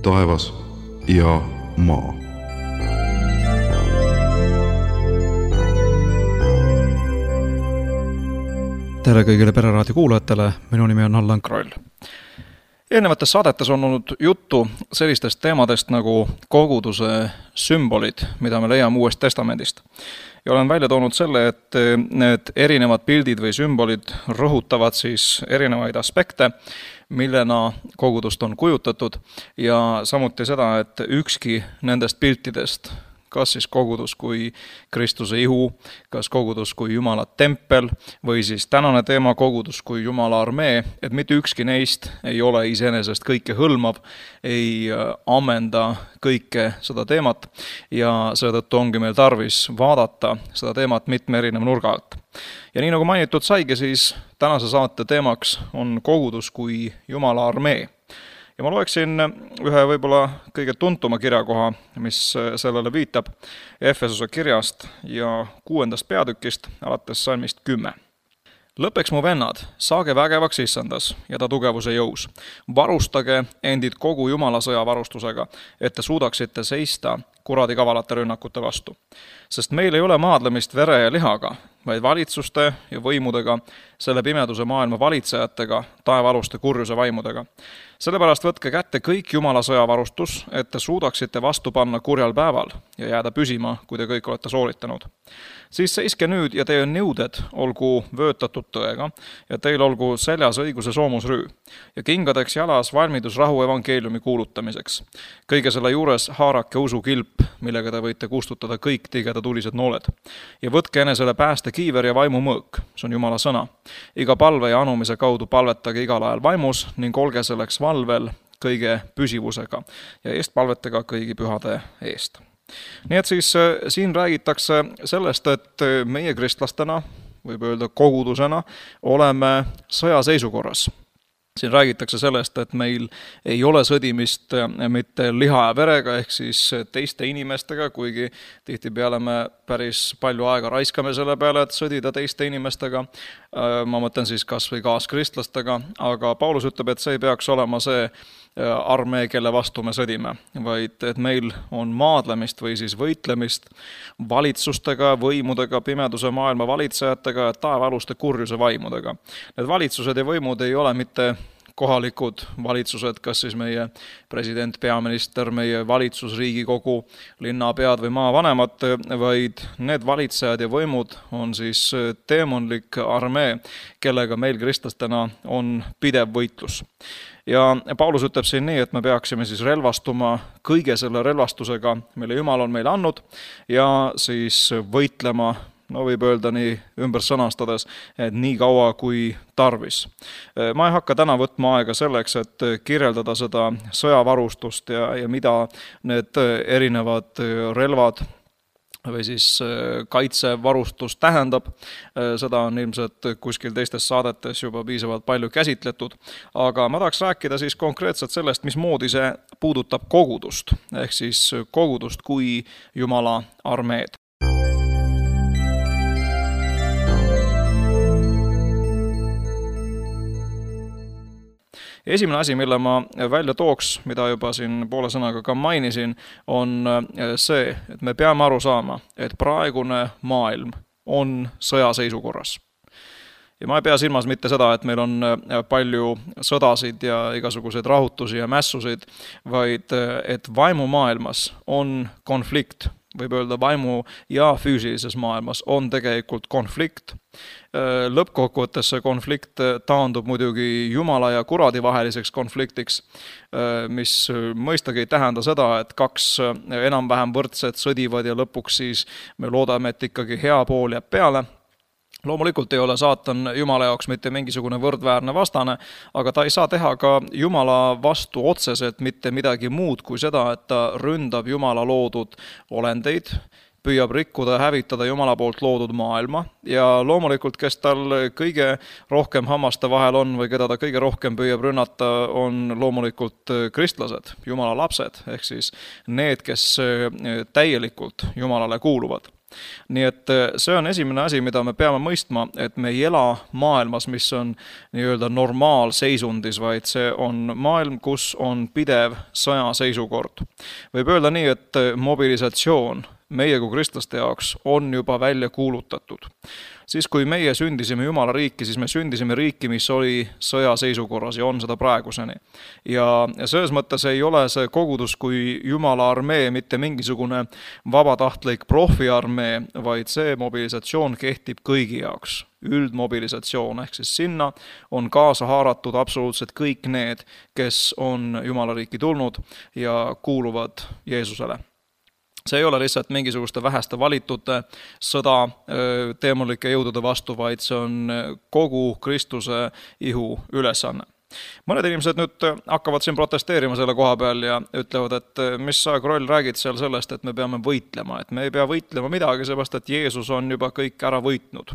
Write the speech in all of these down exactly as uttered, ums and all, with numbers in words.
taevas ja maa. Tere kõigile Pereraadio kuulajatele, minu nimi on Allan Kroll. Eelnevates saadetes on olnud juttu sellistest teemadest nagu koguduse sümbolid, mida me leiame Uuest Testamendist. Ja olen välja toonud selle, et need erinevad pildid või sümbolid rõhutavad siis erinevaid aspekte, millena kogudust on kujutatud, ja samuti seda, et ükski nendest piltidest, kas siis kogudus kui Kristuse ihu, kas kogudus kui Jumala tempel või siis tänane teema kogudus kui Jumala armee, et mitte ükski neist ei ole iseenesest kõike hõlmav, ei ammenda kõike seda teemat ja seetõttu ongi meil tarvis vaadata seda teemat mitme erineva nurga alt. Ja nii nagu mainitud saigi, siis tänase saate teemaks on kogudus kui Jumala armee. Ja ma loeksin ühe võib-olla kõige tuntuma kirjakoha, mis sellele viitab Efesuse kirjast ja kuuendast peatükist alates salmist kümme. Lõppeks mu vennad, saage vägevaks issandas ja ta tugevuse jõus. Varustage endid kogu Jumala sõjavarustusega, et te suudaksite seista kuradi kavalate rünnakute vastu. Sest meil ei ole maadlemist vere ja lihaga, vaid valitsuste ja võimudega, selle pimeduse maailma valitsejatega, taevaaluste kurjuse vaimudega. Sellepärast võtke kätte kõik Jumala sõjavarustus, et te suudaksite vastu panna kurjal päeval ja jääda püsima, kui te kõik olete sooritanud. Siis seiske nüüd ja teie nõuded olgu vöötatud tõega ja teil olgu seljas õiguse soomusrüü ja kingadeks jalas valmidus rahu evangeeliumi kuulutamiseks. Kõige selle juures haarake usukilp, millega te võite kustutada kõik tigeda tulised nooled. Ja võtke enesele pääste kiiver ja vaimu mõõk, see on Jumala sõna. Iga palve ja anumise kaudu palvetage igal ajal vaimus ning olge selleks valvel kõige püsivusega ja eestpalvetega kõigi pühade eest. Nii et siis siin räägitakse sellest, et meie kristlastena, võib öelda kogudusena, oleme sõjaseisukorras. Siin räägitakse sellest, et meil ei ole sõdimist mitte liha ja verega, ehk siis teiste inimestega, kuigi tihtipeale me päris palju aega raiskame selle peale, et sõdida teiste inimestega. Ma mõtlen siis kas või kaaskristlastega, aga Paulus ütleb, et see ei peaks olema see armee, kelle vastu me sõdime, vaid et meil on maadlemist või siis võitlemist valitsustega, võimudega, pimeduse maailma valitsejatega ja taevaaluste kurjuse vaimudega. Need valitsused ja võimud ei ole mitte kohalikud valitsused, kas siis meie president, peaminister, meie valitsus, riigikogu, linnapead või maavanemad, vaid need valitsejad ja võimud on siis teemonlik armee, kellega meil kristlastena on pidev võitlus. Ja Paulus ütleb siin nii, et me peaksime siis relvastuma kõige selle relvastusega, mille Jumal on meile andnud ja siis võitlema, no võib öelda nii ümber sõnastades, et nii kaua kui tarvis. Ma ei hakka täna võtma aega selleks, et kirjeldada seda sõjavarustust ja, ja mida need erinevad relvad või siis kaitsevarustus tähendab. Seda on ilmselt kuskil teistes saadetes juba piisavalt palju käsitletud, aga ma tahaks rääkida siis konkreetselt sellest, mismoodi see puudutab kogudust, ehk siis kogudust kui Jumala armeed. Esimene asi, mille ma välja tooks, mida juba siin poole sõnaga ka mainisin, on see, et me peame aru saama, et praegune maailm on sõjaseisukorras. Ja ma ei pea silmas mitte seda, et meil on palju sõdasid ja igasuguseid rahutusi ja mässusid, vaid et vaimumaailmas on konflikt, võib öelda vaimu ja füüsilises maailmas on tegelikult konflikt. Lõppkokkuvõttes see konflikt taandub muidugi Jumala ja kuradi vaheliseks konfliktiks, mis mõistagi ei tähenda seda, et kaks enam-vähem võrdset sõdivad ja lõpuks siis me loodame, et ikkagi hea pool jääb peale. Loomulikult ei ole saatan Jumala jaoks mitte mingisugune võrdväärne vastane, aga ta ei saa teha ka Jumala vastu otseselt mitte midagi muud kui seda, et ta ründab Jumala loodud olendeid, püüab rikkuda ja hävitada Jumala poolt loodud maailma ja loomulikult, kes tal kõige rohkem hammaste vahel on või keda ta kõige rohkem püüab rünnata, on loomulikult kristlased, Jumala lapsed, ehk siis need, kes täielikult Jumalale kuuluvad. Nii et see on esimene asi, mida me peame mõistma, et me ei ela maailmas, mis on nii-öelda normaalseisundis, vaid see on maailm, kus on pidev sõjaseisukord. Võib öelda nii, et mobilisatsioon meie kui kristlaste jaoks on juba välja kuulutatud. Siis kui meie sündisime Jumala riiki, siis me sündisime riiki, mis oli sõjaseisukorras ja on seda praeguseni. Ja selles mõttes ei ole see kogudus kui Jumala armee mitte mingisugune vabatahtlik profiarmee, vaid see mobilisatsioon kehtib kõigi jaoks. Üldmobilisatsioon, ehk siis sinna on kaasa haaratud absoluutselt kõik need, kes on Jumala riiki tulnud ja kuuluvad Jeesusele. See ei ole lihtsalt mingisuguste väheste valitute sõda teemulike jõudude vastu, vaid see on kogu Kristuse ihu ülesanne. Mõned inimesed nüüd hakkavad siin protesteerima selle koha peal ja ütlevad, et mis sa, Kroll, räägid seal sellest, et me peame võitlema, et me ei pea võitlema midagi, seepärast, et Jeesus on juba kõik ära võitnud.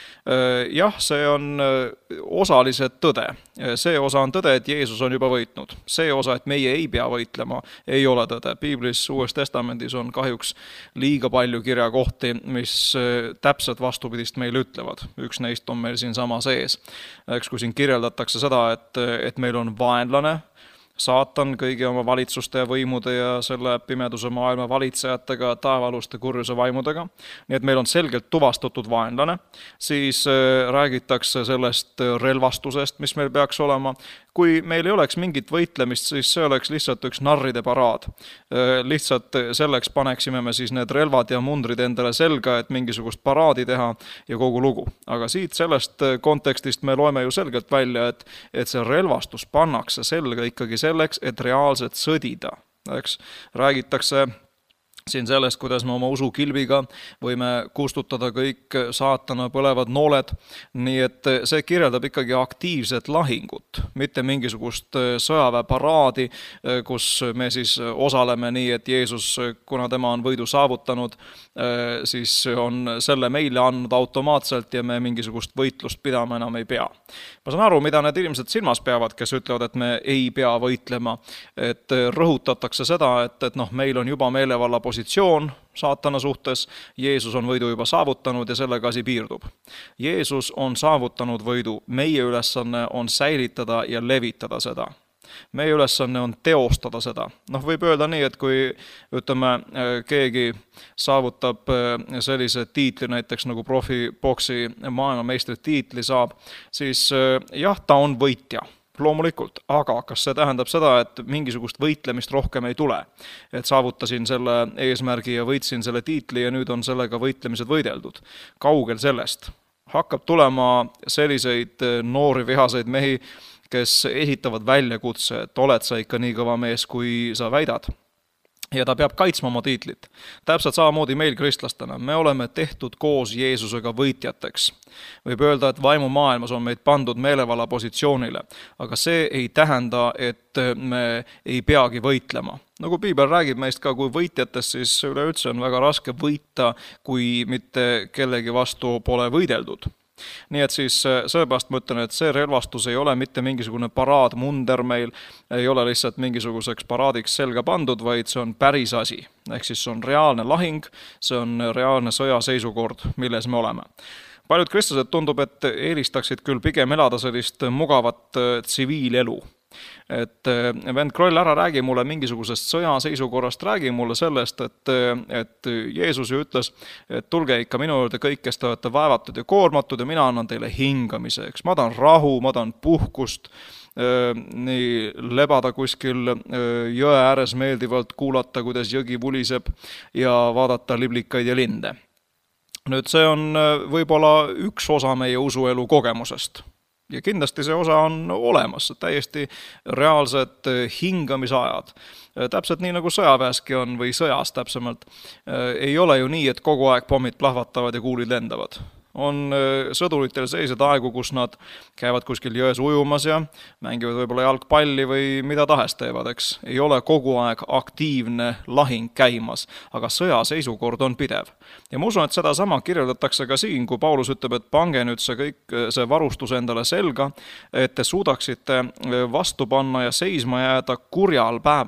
Jah, see on osaliselt tõde. See osa on tõde, et Jeesus on juba võitnud. See osa, et meie ei pea võitlema, ei ole tõde. Piiblis Uues Testamendis on kahjuks liiga palju kirjakohti, mis täpselt vastupidist meile ütlevad. Üks neist on meil siin sama sees. Eks kui siin kirjeldatakse seda, et, et meil on vaenlane, Saatan kõigi oma valitsuste ja võimude ja selle pimeduse maailma valitsejatega, taevaluste kurjuse vaimudega. Nii et meil on selgelt tuvastatud vaenlane. Siis räägitakse sellest relvastusest, mis meil peaks olema. Kui meil ei oleks mingit võitlemist, siis see oleks lihtsalt üks narride paraad. Lihtsalt selleks paneksime me siis need relvad ja mundrid endale selga, et mingisugust paraadi teha ja kogu lugu. Aga siit sellest kontekstist me loeme ju selgelt välja, et, et see relvastus pannakse selga ikkagi selleks, et reaalselt sõdida. Eks räägitakse siin sellest, kuidas me oma usukilbiga võime kustutada kõik saatana põlevad nooled, nii et see kirjeldab ikkagi aktiivset lahingut, mitte mingisugust sõjaväeparaadi, kus me siis osaleme nii, et Jeesus, kuna tema on võidu saavutanud, siis on selle meile andnud automaatselt ja me mingisugust võitlust pidama enam ei pea. Ma saan aru, mida need inimesed silmas peavad, kes ütlevad, et me ei pea võitlema, et rõhutatakse seda, et, et noh, meil on juba meelevalla positsioon saatana suhtes, Jeesus on võidu juba saavutanud ja sellega asi piirdub. Jeesus on saavutanud võidu, meie ülesanne on säilitada ja levitada seda. Meie ülesanne on teostada seda. Noh, võib öelda nii, et kui ütleme, keegi saavutab sellise tiitli, näiteks nagu profiboksi maailmameistri tiitli saab, siis jah, ta on võitja. Loomulikult, aga kas see tähendab seda, et mingisugust võitlemist rohkem ei tule? Et saavutasin selle eesmärgi ja võitsin selle tiitli ja nüüd on sellega võitlemised võideldud. Kaugel sellest. Hakkab tulema selliseid noori vihaseid mehi, kes esitavad väljakutse, et oled sa ikka nii kõva mees, kui sa väidad. Ja ta peab kaitsma oma tiitlit. Täpselt samamoodi meil kristlastena. Me oleme tehtud koos Jeesusega võitjateks. Võib öelda, et vaimu maailmas on meid pandud meelevalla positsioonile, aga see ei tähenda, et me ei peagi võitlema. Nagu Piibel räägib meist ka kui võitjatest, siis üleüldse on väga raske võita, kui mitte kellegi vastu pole võideldud. Nii et siis sellepärast ma ütlen, et see relvastus ei ole mitte mingisugune paraadmunder meil, ei ole lihtsalt mingisuguseks paraadiks selga pandud, vaid see on päris asi. Ehk siis see on reaalne lahing, see on reaalne sõjaseisukord, milles me oleme. Paljud kristlased tundub, et eelistaksid küll pigem elada sellist mugavat tsiviilelu. Et vend Kroll, ära räägi mulle mingisugusest sõjaseisukorrast, räägi mulle sellest, et, et Jeesus ju ütles, et tulge ikka minu juurde kõik, kes te olete vaevatud ja koormatud ja mina annan teile hingamiseks. Ma tahan rahu, ma tahan puhkust, nii lebada kuskil jõe ääres meeldivalt, kuulata, kuidas jõgi vuliseb ja vaadata liblikaid ja linde. Nüüd see on võib-olla üks osa meie usuelu kogemusest. Ja kindlasti see osa on olemas, täiesti reaalsed hingamisajad. Täpselt nii nagu sõjaväeski on või sõjas täpsemalt. Ei ole ju nii, et kogu aeg pommid plahvatavad ja kuulid lendavad. On sõduritel sellised aegu, kus nad käivad kuskil jões ujumas ja mängivad võib-olla jalgpalli või mida tahes teevad, eks. Ei ole kogu aeg aktiivne lahing käimas, aga sõjaseisukord on pidev. Ja ma usun, et seda sama kirjeldatakse ka siin, kui Paulus ütleb, et pange nüüd see kõik, see varustus endale selga, et te suudaksite vastu panna ja seisma jääda kurjal päeval.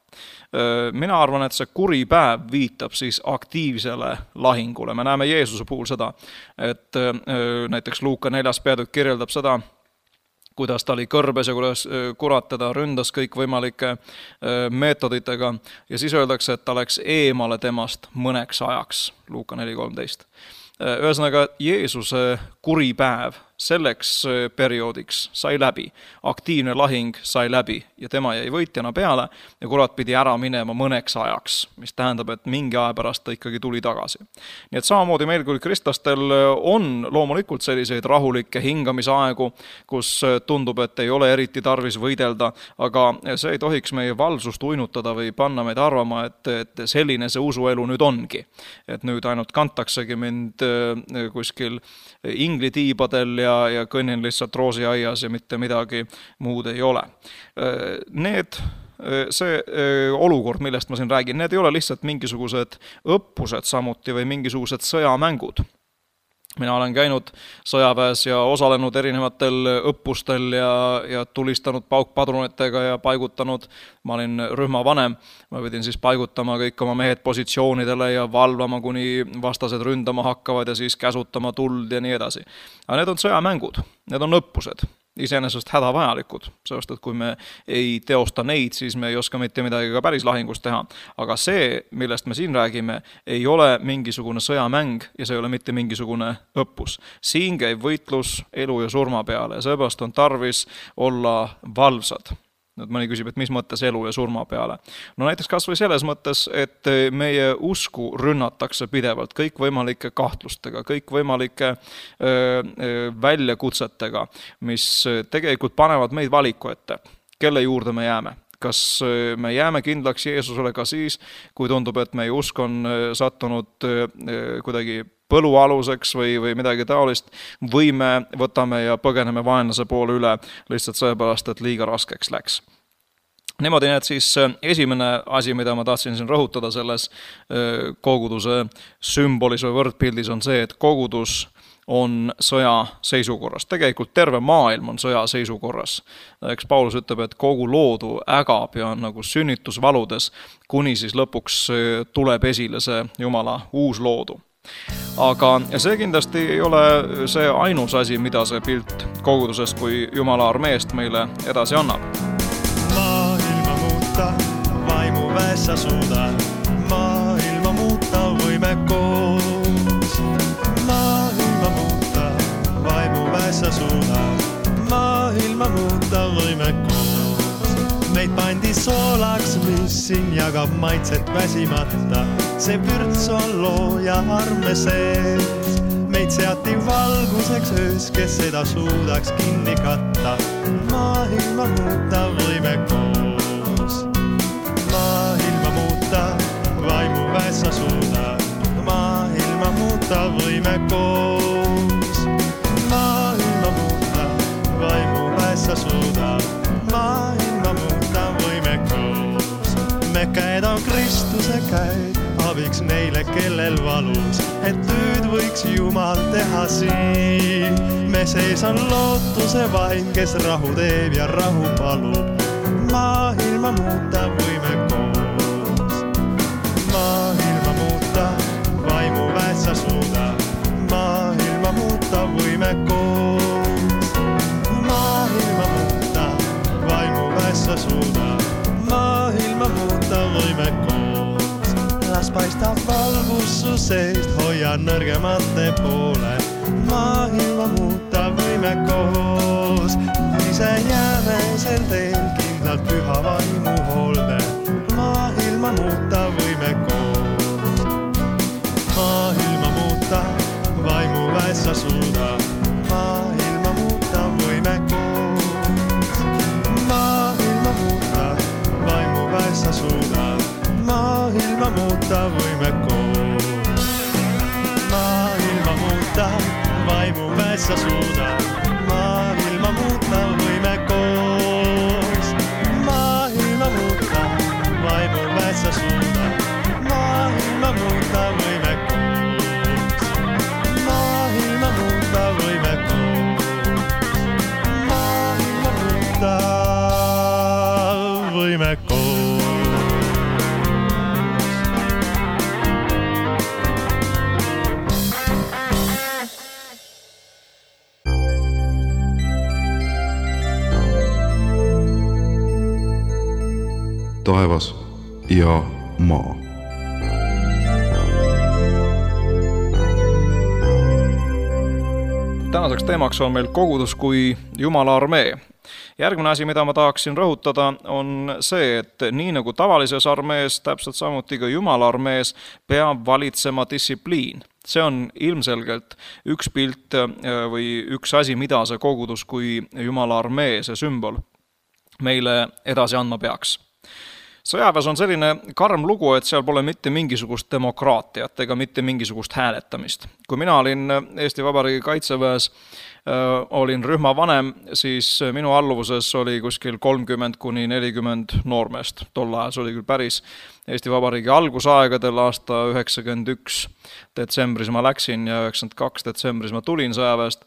Mina arvan, et see kuri päev viitab siis aktiivsele lahingule. Me näeme Jeesuse puhul seda, et näiteks Luuka neljas peatükk kirjeldab seda, kuidas ta oli kõrbes ja kuidas kurat teda ründas kõikvõimalike meetoditega ja siis öeldakse, et ta läks eemale temast mõneks ajaks, Luuka neli kolmteist. Ühesõnaga, Jeesuse kuri päev selleks perioodiks sai läbi, aktiivne lahing sai läbi ja tema jäi võitjana peale ja kurat pidi ära minema mõneks ajaks, mis tähendab, et mingi aja pärast ta ikkagi tuli tagasi. Nii et samamoodi meil kui kristlastel on loomulikult selliseid rahulikke hingamisaegu, kus tundub, et ei ole eriti tarvis võidelda, aga see ei tohiks meie valvsust uinutada või panna meid arvama, et, et selline see usuelu nüüd ongi. Et nüüd ainult kantaksegi mind kuskil inglitiibadel ja ja kõnnin lihtsalt roosiaias ja mitte midagi muud ei ole. Need, see olukord, millest ma siin räägin, need ei ole lihtsalt mingisugused õppused samuti või mingisugused sõjamängud. Mina olen käinud sõjaväes ja osalenud erinevatel õppustel ja, ja tulistanud paukpadrunetega ja paigutanud. Ma olin rühmavanem, ma pidin siis paigutama kõik oma mehed positsioonidele ja valvama, kuni vastased ründama hakkavad ja siis käsutama tuld ja nii edasi. Aga need on sõjamängud, need on õppused. Iseenesest hädavajalikud, sest et kui me ei teosta neid, siis me ei oska mitte midagi ka päris lahingust teha. Aga see, millest me siin räägime, ei ole mingisugune sõjamäng ja see ei ole mitte mingisugune õppus. Siin käib võitlus elu ja surma peale ja seepärast on tarvis olla valvsad. Nüüd mõni küsib, et mis mõttes elu ja surma peale. No näiteks kas või selles mõttes, et meie usku rünnatakse pidevalt kõikvõimalike kahtlustega, kõikvõimalike väljakutsetega, mis tegelikult panevad meid valiku ette, kelle juurde me jääme. Kas me jääme kindlaks Jeesusele ka siis, kui tundub, et meie usk on sattunud kuidagi põlualuseks või, või midagi taolist, või me võtame ja põgeneme vaenlase poole üle lihtsalt sellepärast, et liiga raskeks läks. Niimoodi need siis esimene asi, mida ma tahtsin siin rõhutada selles koguduse sümbolis või võrdpildis on see, et kogudus on sõja seisukorras. Tegelikult terve maailm on sõja seisukorras. Eks Paulus ütleb, et kogu loodu ägab ja on nagu sünnitusvaludes, kuni siis lõpuks tuleb esile see Jumala uus loodu. Aga see kindlasti ei ole see ainus asi, mida see pilt kogudusest kui Jumala armeest meile edasi annab. Maailma muuta, vaimu väessa suuda, maailma muuta võime koos. Maailma muuta, vaimu väessa suuda, maailma muuta võime koos. Meid pandi soolaks, mis siin jagab maitset väsimata. See vürts on looja arme sees. Meid seati valguseks öös, kes seda suudaks kinni katta. Maailma muuta võime koos. Maailma muuta, vaimu väessa suuda. Maailma muuta võime koos. Maailma muuta, vaimu väessa suuda. Maailma muuta võime koos. Me käed on Kristuse käed, abiks neile, kellel valus, et tööd võiks Jumal teha siin. Me sees on lootuse vaim, kes rahu teeb ja rahu palub. Maailma muuta võime koos. Maailma muuta, vaimu väessa suuda. Maailma muuta võime koos. Maailma muuta, vaimu väessa suuda. Maailma muuta võime koos. Las paistab valgus su seest, hoia nõrgemate poole. Maailma muuta võime koos. Ise jääme sel teel kindlalt püha vaimu hoolde. Maailma muuta võime koos. Maailma muuta, vaimu väessa suuda. Maailma muuta võime koos. Maailma muuta, vaimu väessa suuda. Maailma muuta võime koos. Maailma muuta, vaimu väessa suuda. Maailma muuta võime koos. Maailma muuta, vaimu väessa suuda. Maailma muuta võime koos. Maailma muuta. taevas ja maa. Tänaseks teemaks on meil kogudus kui Jumala armee. Järgmine asi, mida ma tahaksin rõhutada, on see, et nii nagu tavalises armees, täpselt samuti ka Jumala armees, peab valitsema distsipliin. See on ilmselgelt üks pilt või üks asi, mida see kogudus kui Jumala armee, see sümbol, meile edasi andma peaks. Sõjaväes on selline karm lugu, et seal pole mitte mingisugust demokraatiat ega mitte mingisugust hääletamist. Kui mina olin Eesti Vabariigi Kaitseväes, äh, olin rühma vanem, siis minu alluvuses oli kuskil kolmkümmend kuni nelikümmend noormeest. Tol ajal see oli küll päris Eesti Vabariigi algusaegadel, aasta üheksakümmend üks detsembris ma läksin ja üheksakümmend kaks detsembris ma tulin sõjaväest.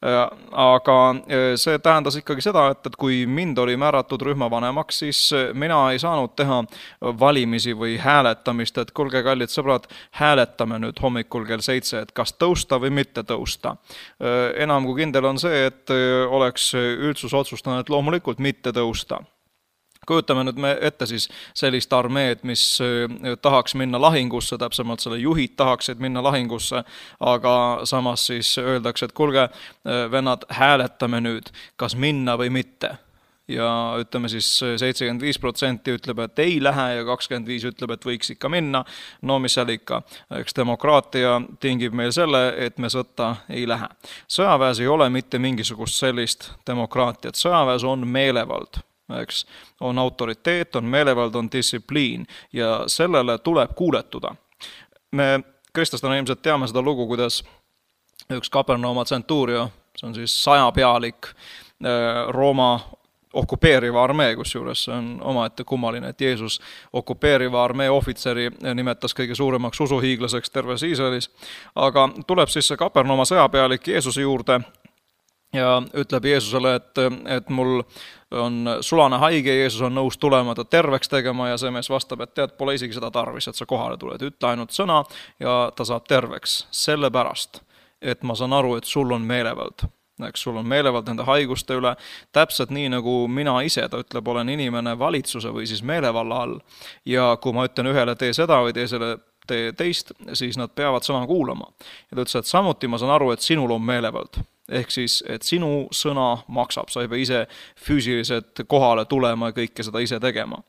Aga see tähendas ikkagi seda, et kui mind oli määratud rühmavanemaks, siis mina ei saanud teha valimisi või hääletamist, et kulge kallid sõbrad, hääletame nüüd hommikul kell seitse, et kas tõusta või mitte tõusta. Enam kui kindel on see, et oleks üldsus otsustanud, et loomulikult mitte tõusta. Kujutame nüüd me ette siis sellist armeed, mis tahaks minna lahingusse, täpsemalt selle juhid tahaksid minna lahingusse, aga samas siis öeldakse, et kulge, vennad, hääletame nüüd, kas minna või mitte. Ja ütleme siis seitsekümmend viis protsenti ütleb, et ei lähe ja kakskümmend viis ütleb, et võiks ikka minna. No mis seal ikka, eks demokraatia tingib meil selle, et me sõtta ei lähe. Sõjaväes ei ole mitte mingisugust sellist demokraatiat. Sõjaväes on meelevald. Eks, on autoriteet, on meelevald, on distsipliin ja sellele tuleb kuuletuda. Me kristlastena ilmselt teame seda lugu, kuidas üks Kapernauma tsentuurio, see on siis sajapealik Rooma okupeeriva armee, kusjuures see on omaette kummaline, et Jeesus okupeeriva armee ohvitseri nimetas kõige suuremaks usuhiiglaseks terves Iisraelis, aga tuleb siis see Kapernauma sõjapealik Jeesuse juurde ja ütleb Jeesusele, et, et mul on sulane haige, Jeesus on nõus tulema ta terveks tegema ja see mees vastab, et tead, pole isegi seda tarvis, et sa kohale tuled. Ütle ainult sõna ja ta saab terveks. Sellepärast, et ma saan aru, et sul on meelevald. Eks sul on meelevald nende haiguste üle. Täpselt nii nagu mina ise, ta ütleb, olen inimene valitsuse või siis meelevalla all. Ja kui ma ütlen ühele tee seda või teisele tee teist, siis nad peavad sõna kuulama. Ja ta ütles, et samuti ma saan aru, et sinul on meelevald. Ehk siis, et sinu sõna maksab, sa ei pea ise füüsiliselt kohale tulema ja kõike seda ise tegema.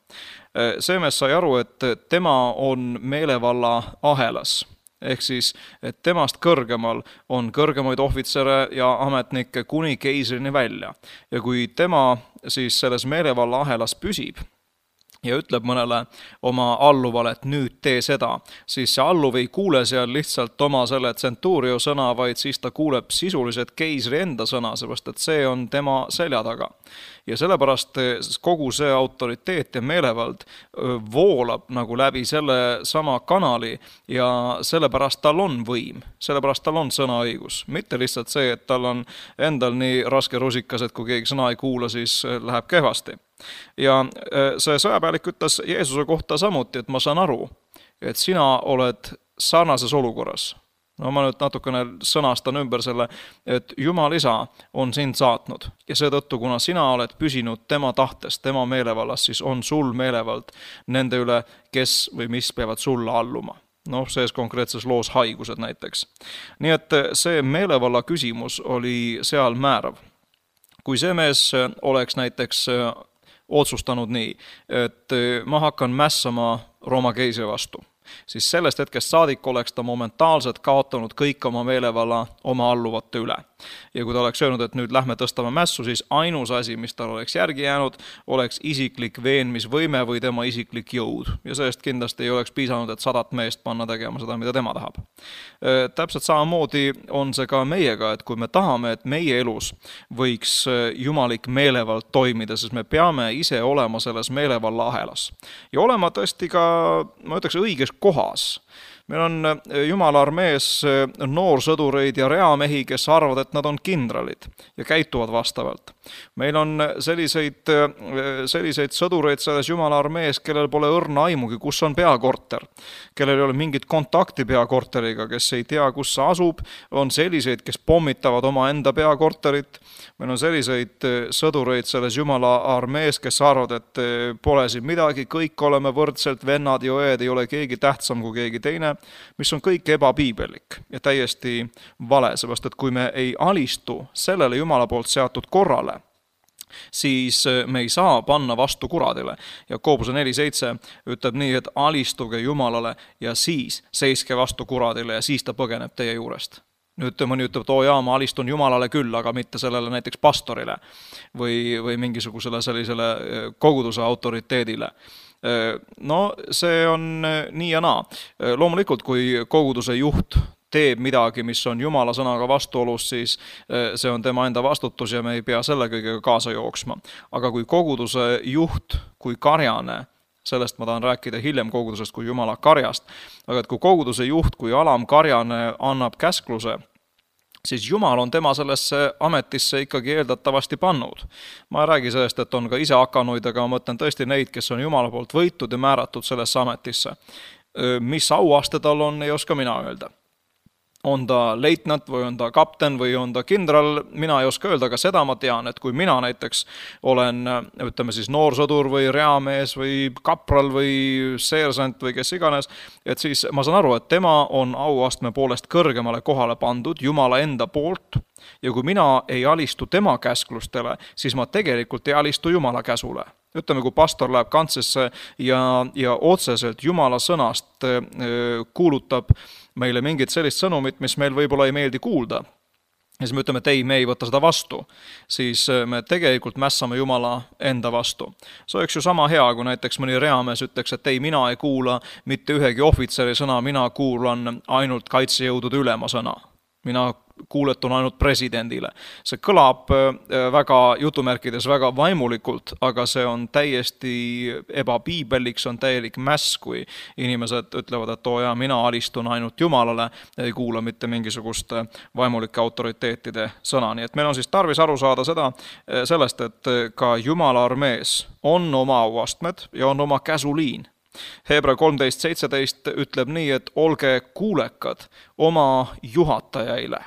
See mees sai aru, et tema on meelevalla ahelas. Ehk siis, et temast kõrgemal on kõrgemaid ohvitsere ja ametnikke kuni keisrini välja. Ja kui tema siis selles meelevalla ahelas püsib, ja ütleb mõnele oma alluvale, et nüüd tee seda, siis see alluv ei kuule seal lihtsalt oma selle tsentuurio sõna, vaid siis ta kuuleb sisuliselt keisri enda sõna, seepärast et see on tema selja taga. Ja sellepärast kogu see autoriteet ja meelevald voolab nagu läbi selle sama kanali ja sellepärast tal on võim, sellepärast tal on sõnaõigus. Mitte lihtsalt see, et tal on endal nii raske rusikas, et kui keegi sõna ei kuula, siis läheb kehvasti. Ja see sõjapealik ütles Jeesuse kohta samuti, et ma saan aru, et sina oled sarnases olukorras. No ma nüüd natukene sõnastan ümber selle, et Jumal isa on sind saatnud ja seetõttu, kuna sina oled püsinud tema tahtest, tema meelevallas, siis on sul meelevald nende üle, kes või mis peavad sulle alluma. Noh, sees konkreetses loos haigused näiteks. Nii et see meelevalla küsimus oli seal määrav. Kui see mees oleks näiteks otsustanud nii, et ma hakkan mässama Rooma keisri vastu, siis sellest hetkest saadik oleks ta momentaalselt kaotanud kõik oma meelevalla oma alluvate üle. Ja kui ta oleks öelnud, et nüüd lähme tõstame mässu, siis ainus asi, mis tal oleks järgi jäänud, oleks isiklik veenmisvõime või tema isiklik jõud. Ja sellest kindlasti ei oleks piisanud, et sadat meest panna tegema seda, mida tema tahab. Täpselt samamoodi on see ka meiega, et kui me tahame, et meie elus võiks jumalik meelevald toimida, siis me peame ise olema selles meelevalla ahelas. Ja olema tõesti ka, ma ütleks, õiges kohas. meil on Jumala armees noorsõdureid ja reamehi, kes arvavad, et nad on kindralid ja käituvad vastavalt. Meil on selliseid, selliseid sõdureid selles Jumala armees, kellel pole õrna aimugi, kus on peakorter, kellel ei ole mingit kontakti peakorteriga, kes ei tea, kus see asub, on selliseid, kes pommitavad oma enda peakorterit. Meil on selliseid sõdureid selles Jumala armees, kes arvavad, et pole siin midagi, kõik oleme võrdselt, vennad ja õed, ei ole keegi tähtsam kui keegi teine, mis on kõik ebapiibelik ja täiesti vale, seepärast, et kui me ei alistu sellele Jumala poolt seatud korrale, siis me ei saa panna vastu kuradile. Ja Koobuse neli seitse ütleb nii, et alistuge Jumalale ja siis seiske vastu kuradile ja siis ta põgeneb teie juurest. Nüüd mõni ütleb, et oo jaa, ma alistun Jumalale küll, aga mitte sellele näiteks pastorile või, või mingisugusele sellisele koguduse autoriteedile. No see on nii ja naa. Loomulikult, kui koguduse juht teeb midagi, mis on Jumala sõnaga vastuolus, siis see on tema enda vastutus ja me ei pea selle kõigega kaasa jooksma. Aga kui koguduse juht, kui karjane, sellest ma tahan rääkida hiljem kogudusest kui Jumala karjast, aga et kui koguduse juht, kui alamkarjane annab käskluse, siis Jumal on tema sellesse ametisse ikkagi eeldatavasti pannud. Ma ei räägi sellest, et on ka ise hakanuid, aga ma mõtlen tõesti neid, kes on Jumala poolt võitud ja määratud sellesse ametisse. Mis auaste tal on, ei oska mina öelda. On ta leitnant või on ta kapten või on ta kindral, mina ei oska öelda, aga seda ma tean, et kui mina näiteks olen, ütleme siis noorsõdur või reamees või kapral või seersant või kes iganes, et siis ma saan aru, et tema on auastme poolest kõrgemale kohale pandud Jumala enda poolt ja kui mina ei alistu tema käsklustele, siis ma tegelikult ei alistu Jumala käsule. Ütleme, kui pastor läheb kantsesse ja, ja otseselt Jumala sõnast kuulutab meile mingit sellist sõnumit, mis meil võib-olla ei meeldi kuulda. Ja siis me ütleme, et ei, me ei võta seda vastu. Siis me tegelikult mässame Jumala enda vastu. See oleks ju sama hea, kui näiteks mõni reamees ütleks, et ei, mina ei kuula mitte ühegi ohvitseri sõna, mina kuulan ainult kaitsejõudude ülema sõna. Mina kuuletun ainult presidendile. See kõlab väga jutumärkides väga vaimulikult, aga see on täiesti ebapiibellik, see on täielik mäss, kui inimesed ütlevad, et oo jaa, mina alistun ainult Jumalale, ei kuula mitte mingisuguste vaimulike autoriteetide sõna. Nii et meil on siis tarvis aru saada seda, sellest, et ka Jumala armees on oma auastmed ja on oma käsuliin. Hebra kolmteist seitseteist ütleb nii, et olge kuulekad oma juhatajaile.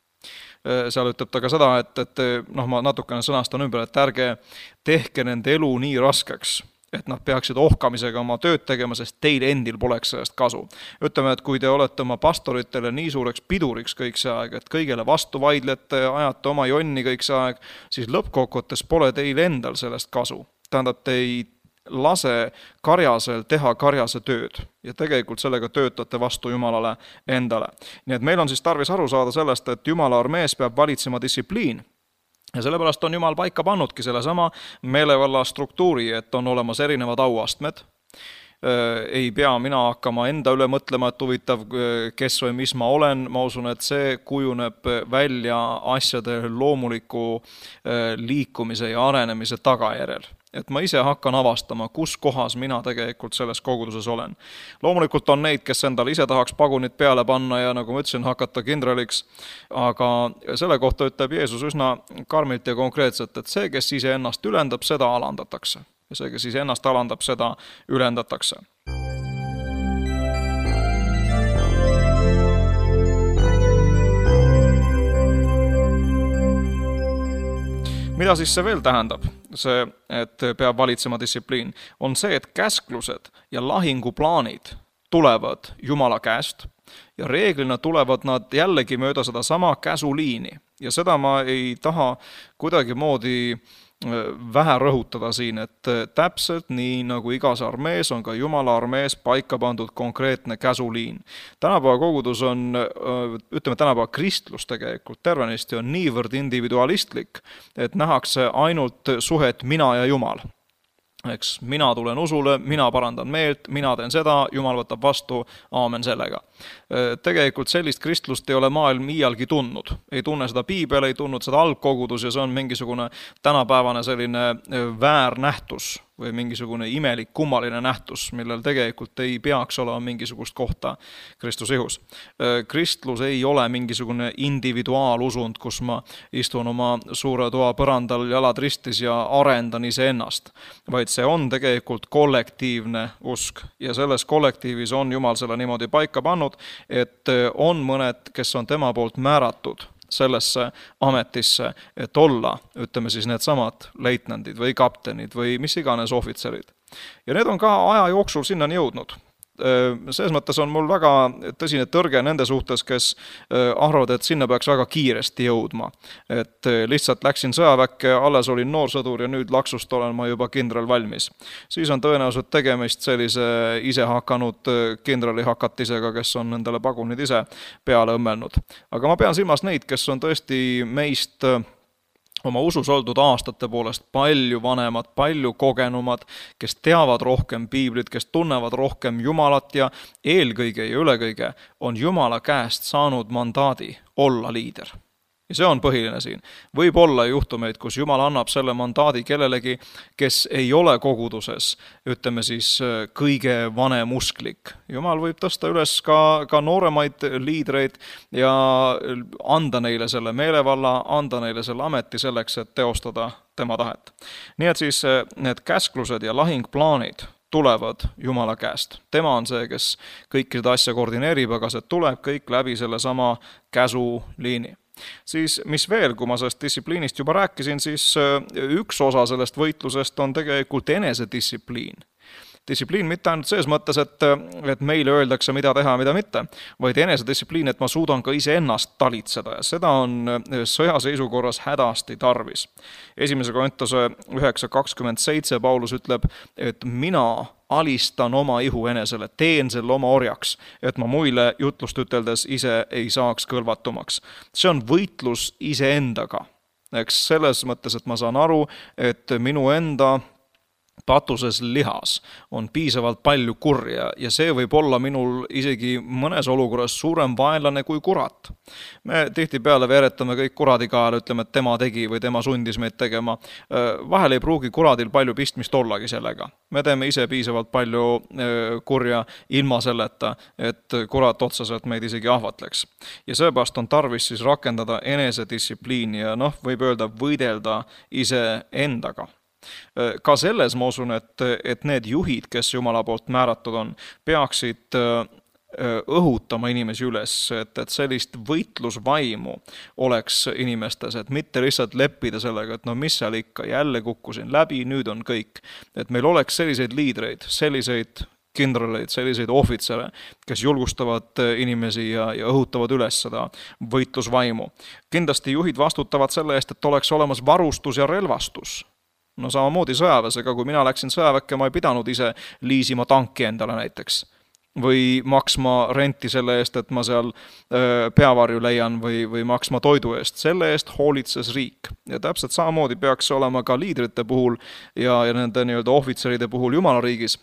Seal ütleb ta ka seda, et, et noh, ma natukene sõnastan ümber, et ärge tehke nende elu nii raskeks, et nad peaksid ohkamisega oma tööd tegema, sest teil endil poleks sellest kasu. Ütleme, et kui te olete oma pastoritele nii suureks piduriks kõik see aeg, et kõigele vastu vaidlete, ajate oma jonni kõik see aeg, siis lõppkokkuvõttes pole teil endal sellest kasu. Tähendab, te ei lase karjasel teha karjase tööd ja tegelikult sellega töötate vastu Jumalale endale. Nii et meil on siis tarvis aru saada sellest, et Jumala armees peab valitsema distsipliin. Ja sellepärast on Jumal paika pannudki selle sama meelevalla struktuuri, et on olemas erinevad auastmed. Ei pea mina hakkama enda üle mõtlema, et huvitav, kes või mis ma olen. Ma usun, et see kujuneb välja asjade loomuliku liikumise ja arenemise tagajärjel. Et ma ise hakkan avastama, kus kohas mina tegelikult selles koguduses olen. Loomulikult on neid, kes endal ise tahaks pagunit peale panna ja nagu ma ütlesin, hakata kindraliks, aga selle kohta ütleb Jeesus üsna karmilt ja konkreetselt, et see, kes ise ennast ülendab, seda alandatakse. Ja see, kes ise ennast alandab, seda ülendatakse. Mida siis see veel tähendab? See, et peab valitsema distsipliin, on see, et käsklused ja lahinguplaanid tulevad Jumala käest ja reeglina tulevad nad jällegi mööda seda sama käsuliini. Ja seda ma ei taha kuidagi moodi vähe rõhutada siin, et täpselt nii nagu igas armees on ka Jumala armees paika pandud konkreetne käsuliin. Tänapäeva kogudus on, ütleme tänapäeva kristlus tegelikult tervenisti on niivõrd individualistlik, et nähakse ainult suhet mina ja Jumal. Eks, mina tulen usule, mina parandan meelt, mina teen seda, Jumal võtab vastu, aamen sellega. Tegelikult sellist kristlust ei ole maailm iialgi tundnud. Ei tunne seda piibel, ei tunnud seda algkogudus ja see on mingisugune tänapäevane selline väärnähtus või mingisugune imelik kummaline nähtus, millel tegelikult ei peaks olema mingisugust kohta Kristuse ihus. Kristlus ei ole mingisugune individuaalusund, kus ma istun oma suure toa põrandal jalad ristis ja arendan iseennast, vaid see on tegelikult kollektiivne usk ja selles kollektiivis on Jumal selle niimoodi paika pannud, et on mõned, kes on tema poolt määratud sellesse ametisse, et olla, ütleme siis need samad leitnandid või kaptenid või mis iganes ohvitserid. Ja need on ka aja jooksul sinnani jõudnud. Selles mõttes on mul väga tõsine tõrge nende suhtes, kes arvavad, et sinna peaks väga kiiresti jõudma. Et lihtsalt läksin sõjaväkke, alles olin noorsõdur ja nüüd laksust olen ma juba kindral valmis. Siis on tõenäoliselt tegemist sellise ise hakanud kindrali hakatisega, kes on nendele pagunid ise peale õmmelnud. Aga ma pean silmas neid, kes on tõesti meist oma usus oldud aastate poolest palju vanemad, palju kogenumad, kes teavad rohkem piiblit, kes tunnevad rohkem Jumalat ja eelkõige ja ülekõige on Jumala käest saanud mandaadi olla liider. Ja see on põhiline siin. Võib olla juhtumeid, kus Jumal annab selle mandaadi kellelegi, kes ei ole koguduses, ütleme siis kõige vanem usklik. Jumal võib tõsta üles ka, ka nooremaid liidreid ja anda neile selle meelevalla, anda neile selle ameti selleks, et teostada tema tahet. Nii et siis need käsklused ja lahingplaanid tulevad Jumala käest. Tema on see, kes kõiki seda asja koordineerib, aga see tuleb kõik läbi selle sama käsuliini. Siis mis veel, kui ma sellest distsipliinist juba rääkisin, siis üks osa sellest võitlusest on tegelikult enesedistsipliin. Distsipliin mitte ainult selles mõttes, et, et meile öeldakse, mida teha, mida mitte, vaid enesedistsipliin, et ma suudan ka ise ennast talitseda ja seda on sõjaseisukorras hädasti tarvis. Esimese Korintuse üheksa kakskümmend seitse Paulus ütleb, et mina alistan oma ihu enesele, teen selle oma orjaks, et ma muile jutlust üteldes ise ei saaks kõlvatumaks. See on võitlus iseendaga. Eks selles mõttes, et ma saan aru, et minu enda patuses lihas on piisavalt palju kurja ja see võib olla minul isegi mõnes olukorras suurem vaenlane kui kurat. Me tihtipeale veeretame kõik kuradi kaela, ütleme, et tema tegi või tema sundis meid tegema. Vahel ei pruugi kuradil palju pistmist ollagi sellega. Me teeme ise piisavalt palju kurja ilma selleta, et kurat otseselt meid isegi ahvatleks. Ja seepärast on tarvis siis rakendada enesedistsipliini ja noh, võib öelda võidelda ise endaga. Ka selles ma usun, et, et need juhid, kes Jumala poolt määratud on, peaksid õhutama inimesi üles, et, et sellist võitlusvaimu oleks inimestes, et mitte lihtsalt leppida sellega, et no mis seal ikka, jälle kukkusin läbi, nüüd on kõik. Et meil oleks selliseid liidreid, selliseid kindraleid, selliseid ohvitsere, kes julgustavad inimesi ja, ja õhutavad üles seda võitlusvaimu. Kindlasti juhid vastutavad selle eest, et oleks olemas varustus ja relvastus. No samamoodi sõjaväesega, kui mina läksin sõjaväkke, ma ei pidanud ise liisima tanki endale näiteks. Või maksma renti selle eest, et ma seal peavarju leian või, või maksma toidu eest. Selle eest hoolitses riik. Ja täpselt samamoodi peaks olema ka liidrite puhul ja, ja nende nii-öelda ohvitseride puhul Jumala riigis.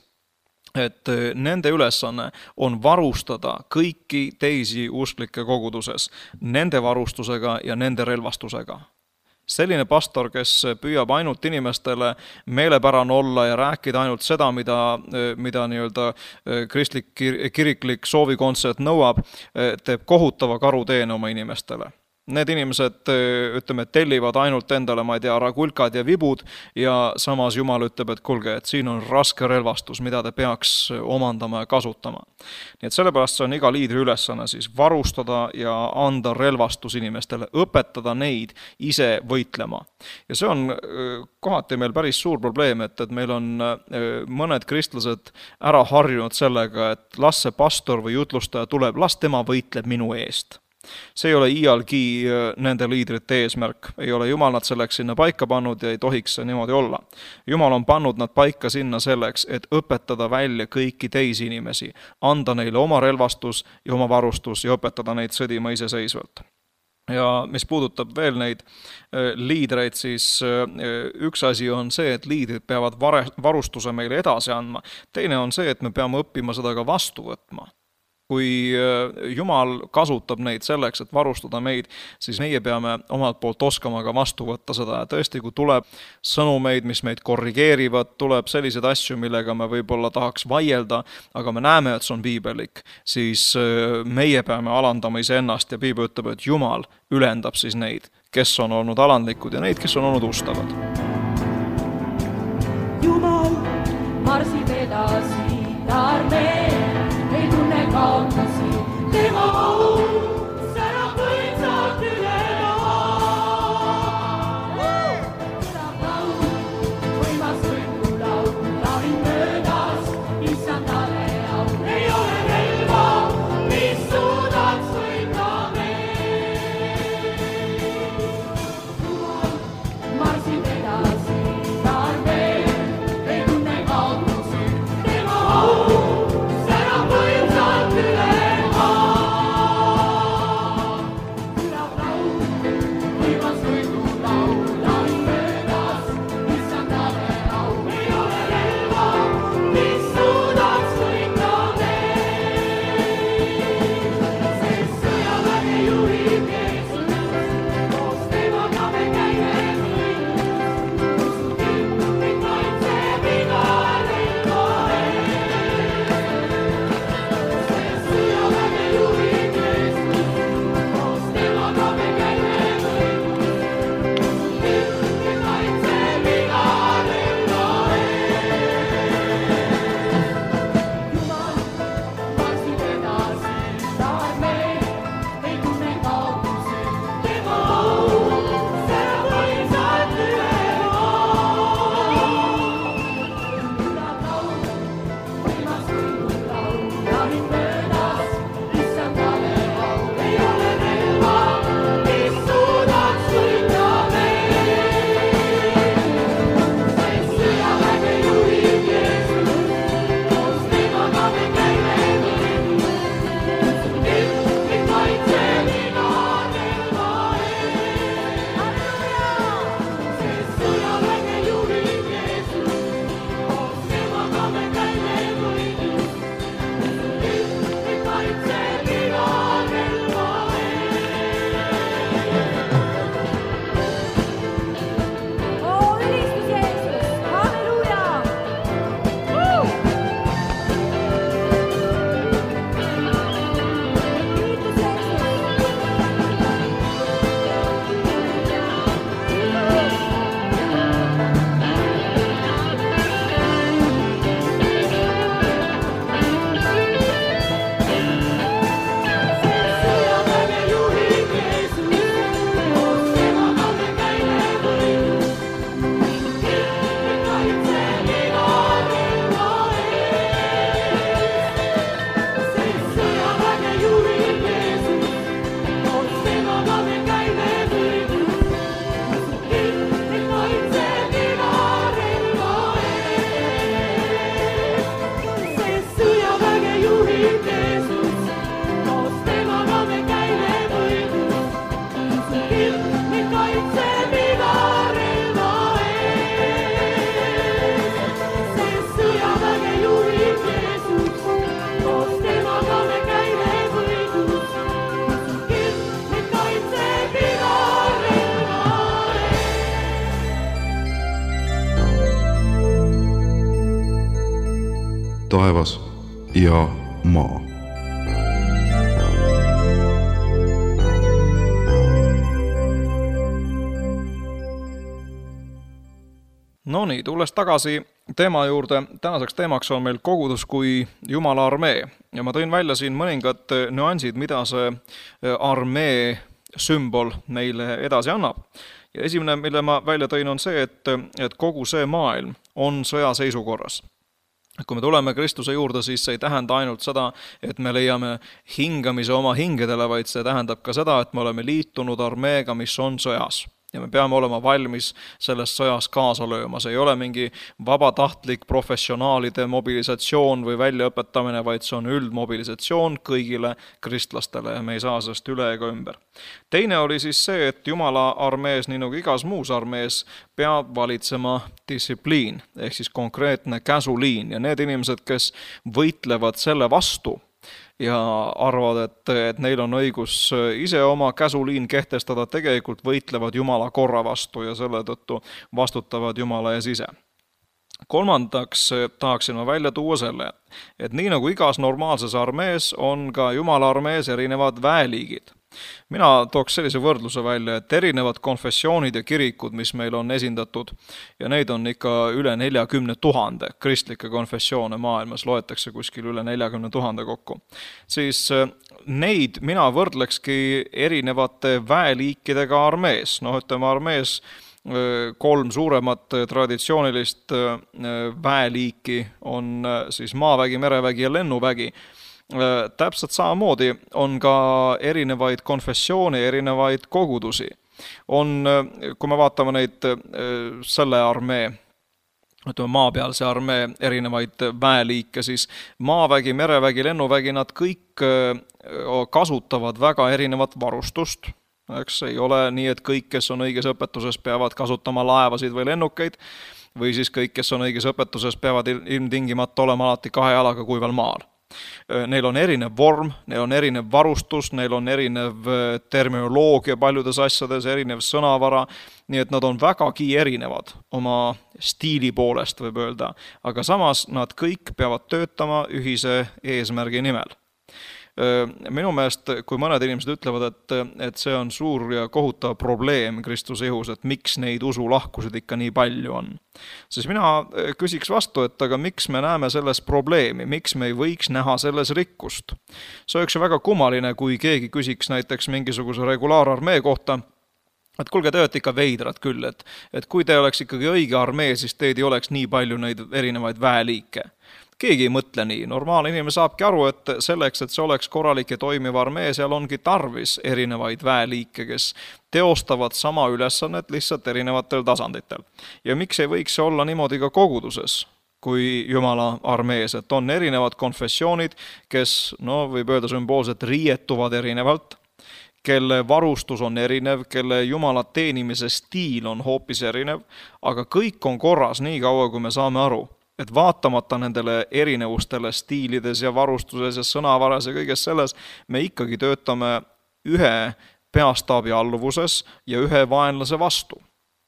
Et nende ülesanne on varustada kõiki teisi usklikke koguduses nende varustusega ja nende relvastusega. Selline pastor, kes püüab ainult inimestele meelepärane olla ja rääkida ainult seda, mida, mida nii-öelda kristlik kiriklik soovikontsept nõuab, teeb kohutava karuteene oma inimestele. Need inimesed, ütleme, tellivad ainult endale, ma ei tea, ragulkad ja vibud ja samas Jumal ütleb, et kulge, et siin on raske relvastus, mida te peaks omandama ja kasutama. Nii et sellepärast see on iga liidri ülesanne siis varustada ja anda relvastus inimestele, õpetada neid ise võitlema. Ja see on kohati meil päris suur probleem, et, et meil on mõned kristlased ära harjunud sellega, et las see pastor või jutlustaja tuleb, las tema võitleb minu eest. See ei ole iialgi nende liidrite eesmärk. Ei ole Jumal nad selleks sinna paika pannud ja ei tohiks see niimoodi olla. Jumal on pannud nad paika sinna selleks, et õpetada välja kõiki teisi inimesi, anda neile oma relvastus ja oma varustus ja õpetada neid sõdima iseseisvalt. Ja mis puudutab veel neid liidreid, siis üks asi on see, et liidrid peavad varustuse meile edasi andma. Teine on see, et me peame õppima seda ka vastu võtma. kui Jumal kasutab neid selleks, et varustada meid, siis meie peame omalt poolt oskama ka vastu võtta seda. Ja tõesti, kui tuleb sõnumeid, mis meid korrigeerivad, tuleb selliseid asju, millega me võib-olla tahaks vaielda, aga me näeme, et see on piibelik, siis meie peame alandama iseennast ja piibel ütleb, et Jumal ülendab siis neid, kes on olnud alandlikud ja neid, kes on olnud ustavad. Jumal marsib edasi, ta armee ei tunne kaotusi, tema au särab võimsalt üle maa. Särab laul, võimas võidulaul, laulin möödas, issandale au. Ei ole relva, mis suudaks võita meid. Jumal marsib edasi, ta armee ei tunne kaotusi, tema au särab võimsalt üle maa. Külab laul, võimas võidulaul, laulin möödas, issandale au. Ei ole relva, mis suudaks võita meid. Sest sõjaväge juhib Jeesus, koos temaga me käime võitlus. Usugi, et kaitseb iga relva ees. Sest sõjaväge juhib Jeesus, koos temaga me käime võitlus. Usugi, et kaitseb iga relva ees. Jumal marsib edasi, ta armee ei tunne kaotusi, tema au särab võimsalt üle maa. Külab laul, võimas võidulaul, laulin möödas, issandale au. Ei ole relva, mis suudaks võita meid. Sest sõjaväge juhib Jeesus, koos temaga me käime võitlus. Usugi, et kaitseb iga relva ees. Sest sõjaväge juhib Jeesus, koos temaga me käime võitlus. Usugi, et kaitseb iga relva ees. Oo, ülistus Jeesus! Halleluuja! Kiitus Jeesus! Sõjaväge juhib Jeesus, koos temaga me käime võitlus. Usugi, et kaitseb iga relva ees. Sest sõjaväge juhib Jeesus, koos temaga me käime võitlus. Usugi, et kaitseb iga relva ees. Sest sõjaväge juhib Jeesus, koos temaga me käime võitlus. Usugi, et kaitseb iga relva ees. Sest sõjaväge juhib Jeesus, koos temaga me käime võitlus. Usugi, et kaitseb iga relva ees. taevas ja maa. No nii, tulles tagasi teema juurde, tänaseks teemaks on meil kogudus kui Jumala armee. Ja ma tõin välja siin mõningad nüansid, mida see armee sümbol meile edasi annab. Ja esimene, mille ma välja tõin, on see, et, et kogu see maailm on sõjaseisukorras. Kui me tuleme Kristuse juurde, siis see ei tähenda ainult seda, et me leiame hingamise oma hingedele, vaid see tähendab ka seda, et me oleme liitunud armeega, mis on sõjas. Ja me peame olema valmis selles sõjas kaasa lööma. See ei ole mingi vabatahtlik professionaalide mobilisatsioon või väljaõpetamine, vaid see on üldmobilisatsioon kõigile kristlastele ja me ei saa sellest üle ega ümber. Teine oli siis see, et Jumala armees, nii nagu igas muus armees, peab valitsema distsipliin, ehk siis konkreetne käsuliin ja need inimesed, kes võitlevad selle vastu, ja arvavad, et, et neil on õigus ise oma käsuliin kehtestada, tegelikult võitlevad Jumala korra vastu ja selle tõttu vastutavad Jumala ees ise. Kolmandaks tahaksin ma välja tuua selle, et nii nagu igas normaalses armees on ka Jumala armees erinevad väeliigid. Mina tooks sellise võrdluse välja, et erinevad konfessioonid ja kirikud, mis meil on esindatud, ja neid on ikka üle neljakümne tuhande kristlikke konfessioone maailmas, loetakse kuskil üle neljakümne tuhande kokku, siis neid mina võrdlekski erinevate väeliikidega armees. No ütleme armees kolm suuremat traditsioonilist väeliiki on siis maavägi, merevägi ja lennuvägi. Täpselt samamoodi on ka erinevaid konfessioone, erinevaid kogudusi. On, kui me vaatame neid selle armee, ütleme maapealse armee erinevaid väeliike, siis maavägi, merevägi, lennuvägi, nad kõik kasutavad väga erinevat varustust. Eks ei ole nii, et kõik, kes on õiges õpetuses, peavad kasutama laevasid või lennukeid, või siis kõik, kes on õiges õpetuses, peavad ilmtingimata olema alati kahe jalaga kuival maal. Neil on erinev vorm, neil on erinev varustus, neil on erinev terminoloogia paljudes asjades, erinev sõnavara, nii et nad on vägagi erinevad oma stiili poolest, võib öelda, aga samas nad kõik peavad töötama ühise eesmärgi nimel. Minu meelest, kui mõned inimesed ütlevad, et, et see on suur ja kohutav probleem Kristuse ihus, et miks neid usulahkusid ikka nii palju on, siis mina küsiks vastu, et aga miks me näeme selles probleemi, miks me ei võiks näha selles rikkust. See oleks väga kummaline, kui keegi küsiks näiteks mingisuguse regulaararmee kohta, et kuulge, te olete ikka veidrad küll, et, et kui te oleks ikkagi õige armee, siis teid ei oleks nii palju neid erinevaid väeliike. Keegi ei mõtle nii. Normaalne inimene saabki aru, et selleks, et see oleks korralik ja toimiv armee, seal ongi tarvis erinevaid väeliike, kes teostavad sama ülesannet lihtsalt erinevatel tasanditel. Ja miks ei võiks see olla niimoodi ka koguduses, kui Jumala armees, et on erinevad konfessioonid, kes, no võib öelda sümboolselt, riietuvad erinevalt, kelle varustus on erinev, kelle Jumala teenimise stiil on hoopis erinev, aga kõik on korras nii kaua, kui me saame aru, et vaatamata nendele erinevustele stiilides ja varustuses ja sõnavaras ja kõiges selles, me ikkagi töötame ühe peastaabi alluvuses ja ühe vaenlase vastu.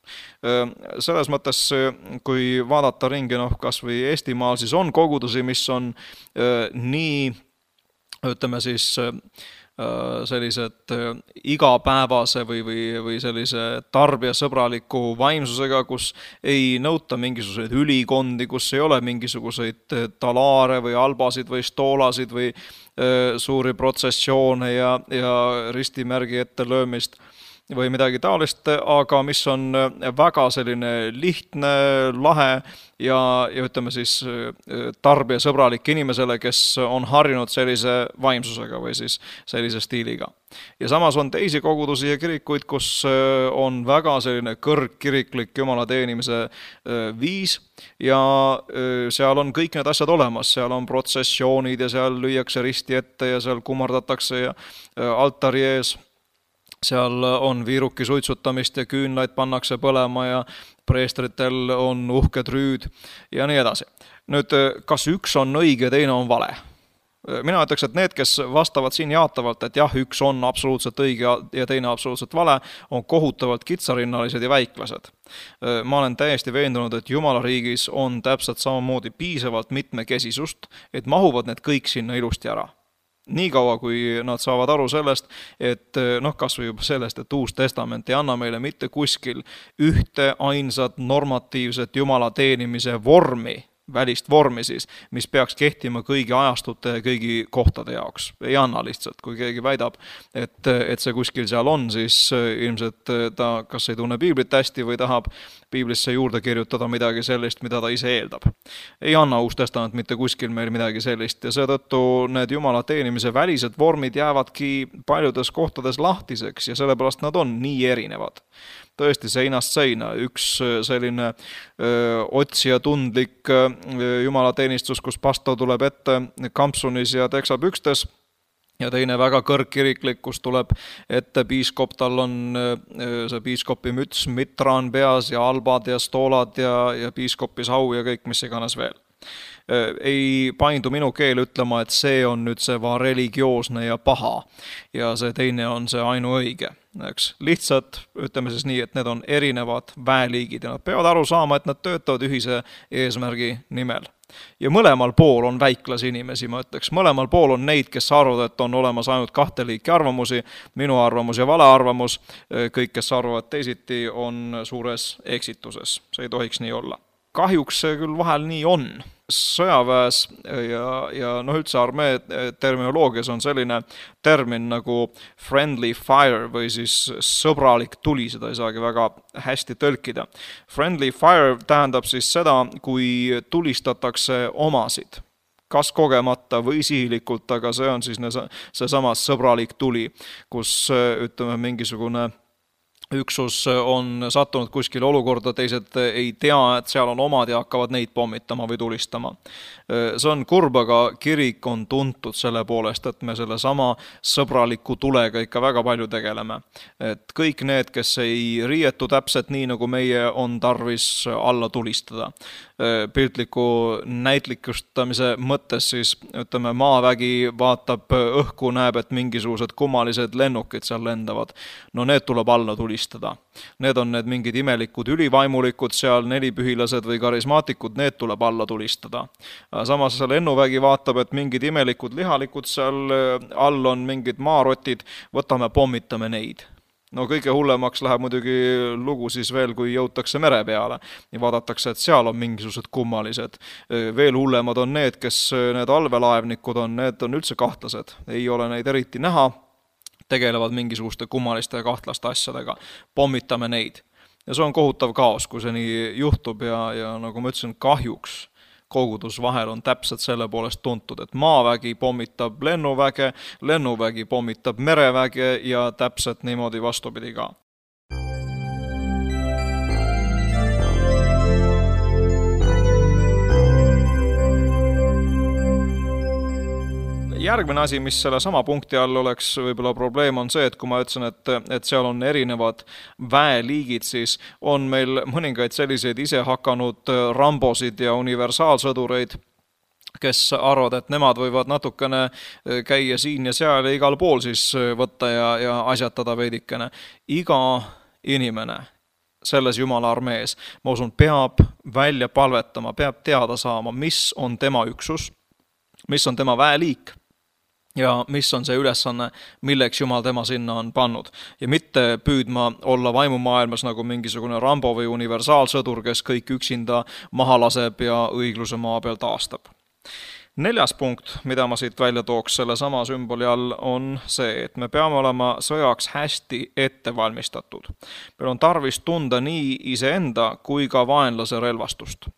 Selles mõttes, kui vaadata ringi, noh, kas või Eestimaal, siis on kogudusi, mis on nii, ütleme siis, sellised igapäevase või, või, või sellise tarbijasõbraliku vaimsusega, kus ei nõuta mingisuguseid ülikondi, kus ei ole mingisuguseid talaare või albasid või stoolasid või suuri protsessioone ja, ja ristimärgi ette löömist või midagi taolist, aga mis on väga selline lihtne, lahe ja, ja ütleme siis tarbijasõbralik inimesele, kes on harjunud sellise vaimsusega või siis sellise stiiliga. Ja samas on teisi kogudusi ja kirikuid, kus on väga selline kõrgkiriklik Jumala teenimise viis ja seal on kõik need asjad olemas, seal on protsessioonid ja seal lüüakse risti ette ja seal kummardatakse ja altari ees. Seal on viiruki suitsutamist ja küünlaid pannakse põlema ja preestritel on uhked rüüd ja nii edasi. Nüüd, kas üks on õige, teine on vale? Mina ütleks, et need, kes vastavad siin jaatavalt, et jah, üks on absoluutselt õige ja teine absoluutselt vale, on kohutavalt kitsarinnalised ja väiklased. Ma olen täiesti veendunud, et Jumala riigis on täpselt samamoodi piisavalt mitmekesisust, et mahuvad need kõik sinna ilusti ära. Nii kaua, kui nad saavad aru sellest, et noh, kas või juba sellest, et Uus Testament ei anna meile mitte kuskil ühte ainsat normatiivset Jumala teenimise vormi, välist vormi siis, mis peaks kehtima kõigi ajastute ja kõigi kohtade jaoks. Ei anna lihtsalt, kui keegi väidab, et, et see kuskil seal on, siis ilmselt ta kas ei tunne piiblit hästi või tahab piiblisse juurde kirjutada midagi sellist, mida ta ise eeldab. Ei anna Uus Testament mitte kuskil meil midagi sellist ja seetõttu need Jumala teenimise välised vormid jäävadki paljudes kohtades lahtiseks ja sellepärast nad on nii erinevad. Tõesti seinast seina, üks selline öö, otsija tundlik öö, Jumala teenistus, kus pastor tuleb ette kampsunis ja teksapükstes ja teine väga kõrgkiriklik, kus tuleb ette piiskop, tal on öö, see piiskopi müts, mitra on peas ja albad ja stoolad ja, ja piiskopi sau ja kõik, mis iganes veel. ei paindu minu keel ütlema, et see on nüüd see va religioosne ja paha ja see teine on see ainuõige. Eks. Lihtsalt ütleme siis nii, et need on erinevad väeliigid ja nad peavad aru saama, et nad töötavad ühise eesmärgi nimel. Ja mõlemal pool on väiklas inimesi, ma ütleks. Mõlemal pool on neid, kes arvavad, et on olemas ainult kahte liiki arvamusi, minu arvamus ja vale arvamus. Kõik, kes arvavad teisiti, on suures eksituses. See ei tohiks nii olla. Kahjuks see küll vahel nii on. Sõjaväes ja, ja no üldse armee terminoloogias on selline termin nagu friendly fire või siis sõbralik tuli, seda ei saagi väga hästi tõlkida. Friendly fire tähendab siis seda, kui tulistatakse omasid. Kas kogemata või sihilikult, aga see on siis see sama sõbralik tuli, kus ütleme mingisugune üksus on sattunud kuskil olukorda, teised ei tea, et seal on omad ja hakkavad neid pommitama või tulistama. See on kurb, aga kirik on tuntud selle poolest, et me selle sama sõbraliku tulega ikka väga palju tegeleme. Et kõik need, kes ei riietu täpselt nii, nagu meie, on tarvis alla tulistada. Piltliku näitlikustamise mõttes siis ütleme, maavägi vaatab õhku, näeb, et mingisugused kummalised lennukid seal lendavad. No need tuleb alla tulistada. Need on need mingid imelikud ülivaimulikud seal, nelipühilased või karismaatikud, need tuleb alla tulistada. Samas lennuvägi vaatab, et mingid imelikud lihalikud seal all on mingid maarotid, võtame, pommitame neid. No kõige hullemaks läheb muidugi lugu siis veel, kui jõutakse mere peale ja vaadatakse, et seal on mingisugused kummalised. Veel hullemad on need, kes need allvelaevnikud on, need on üldse kahtlased. Ei ole neid eriti näha, tegelevad mingisuguste kummaliste ja kahtlaste asjadega. Pommitame neid. Ja see on kohutav kaos, kui see nii juhtub ja, ja nagu ma ütlesin, kahjuks kogudus vahel on täpselt selle poolest tuntud, et maavägi pommitab lennuväge, lennuvägi pommitab mereväge ja täpselt niimoodi vastupidi ka. Järgmine asi, mis selle sama punkti all oleks võib-olla probleem, on see, et kui ma ütlesin, et, et seal on erinevad väeliigid, siis on meil mõningaid selliseid ise hakanud rambosid ja universaalsõdureid, kes arvavad, et nemad võivad natukene käia siin ja seal ja igal pool siis võtta ja, ja asjatada veidikene. Iga inimene selles Jumala armees, ma usun, peab välja palvetama, peab teada saama, mis on tema üksus, mis on tema väeliik ja mis on see ülesanne, milleks Jumal tema sinna on pannud. Ja mitte püüdma olla vaimumaailmas nagu mingisugune Rambo või universaalsõdur, kes kõik üksinda maha laseb ja õigluse maa peal taastab. Neljas punkt, mida ma siit välja tooks selle sama sümboli all, on see, et me peame olema sõjaks hästi ette valmistatud. Meil on tarvis tunda nii iseenda kui ka vaenlase relvastust.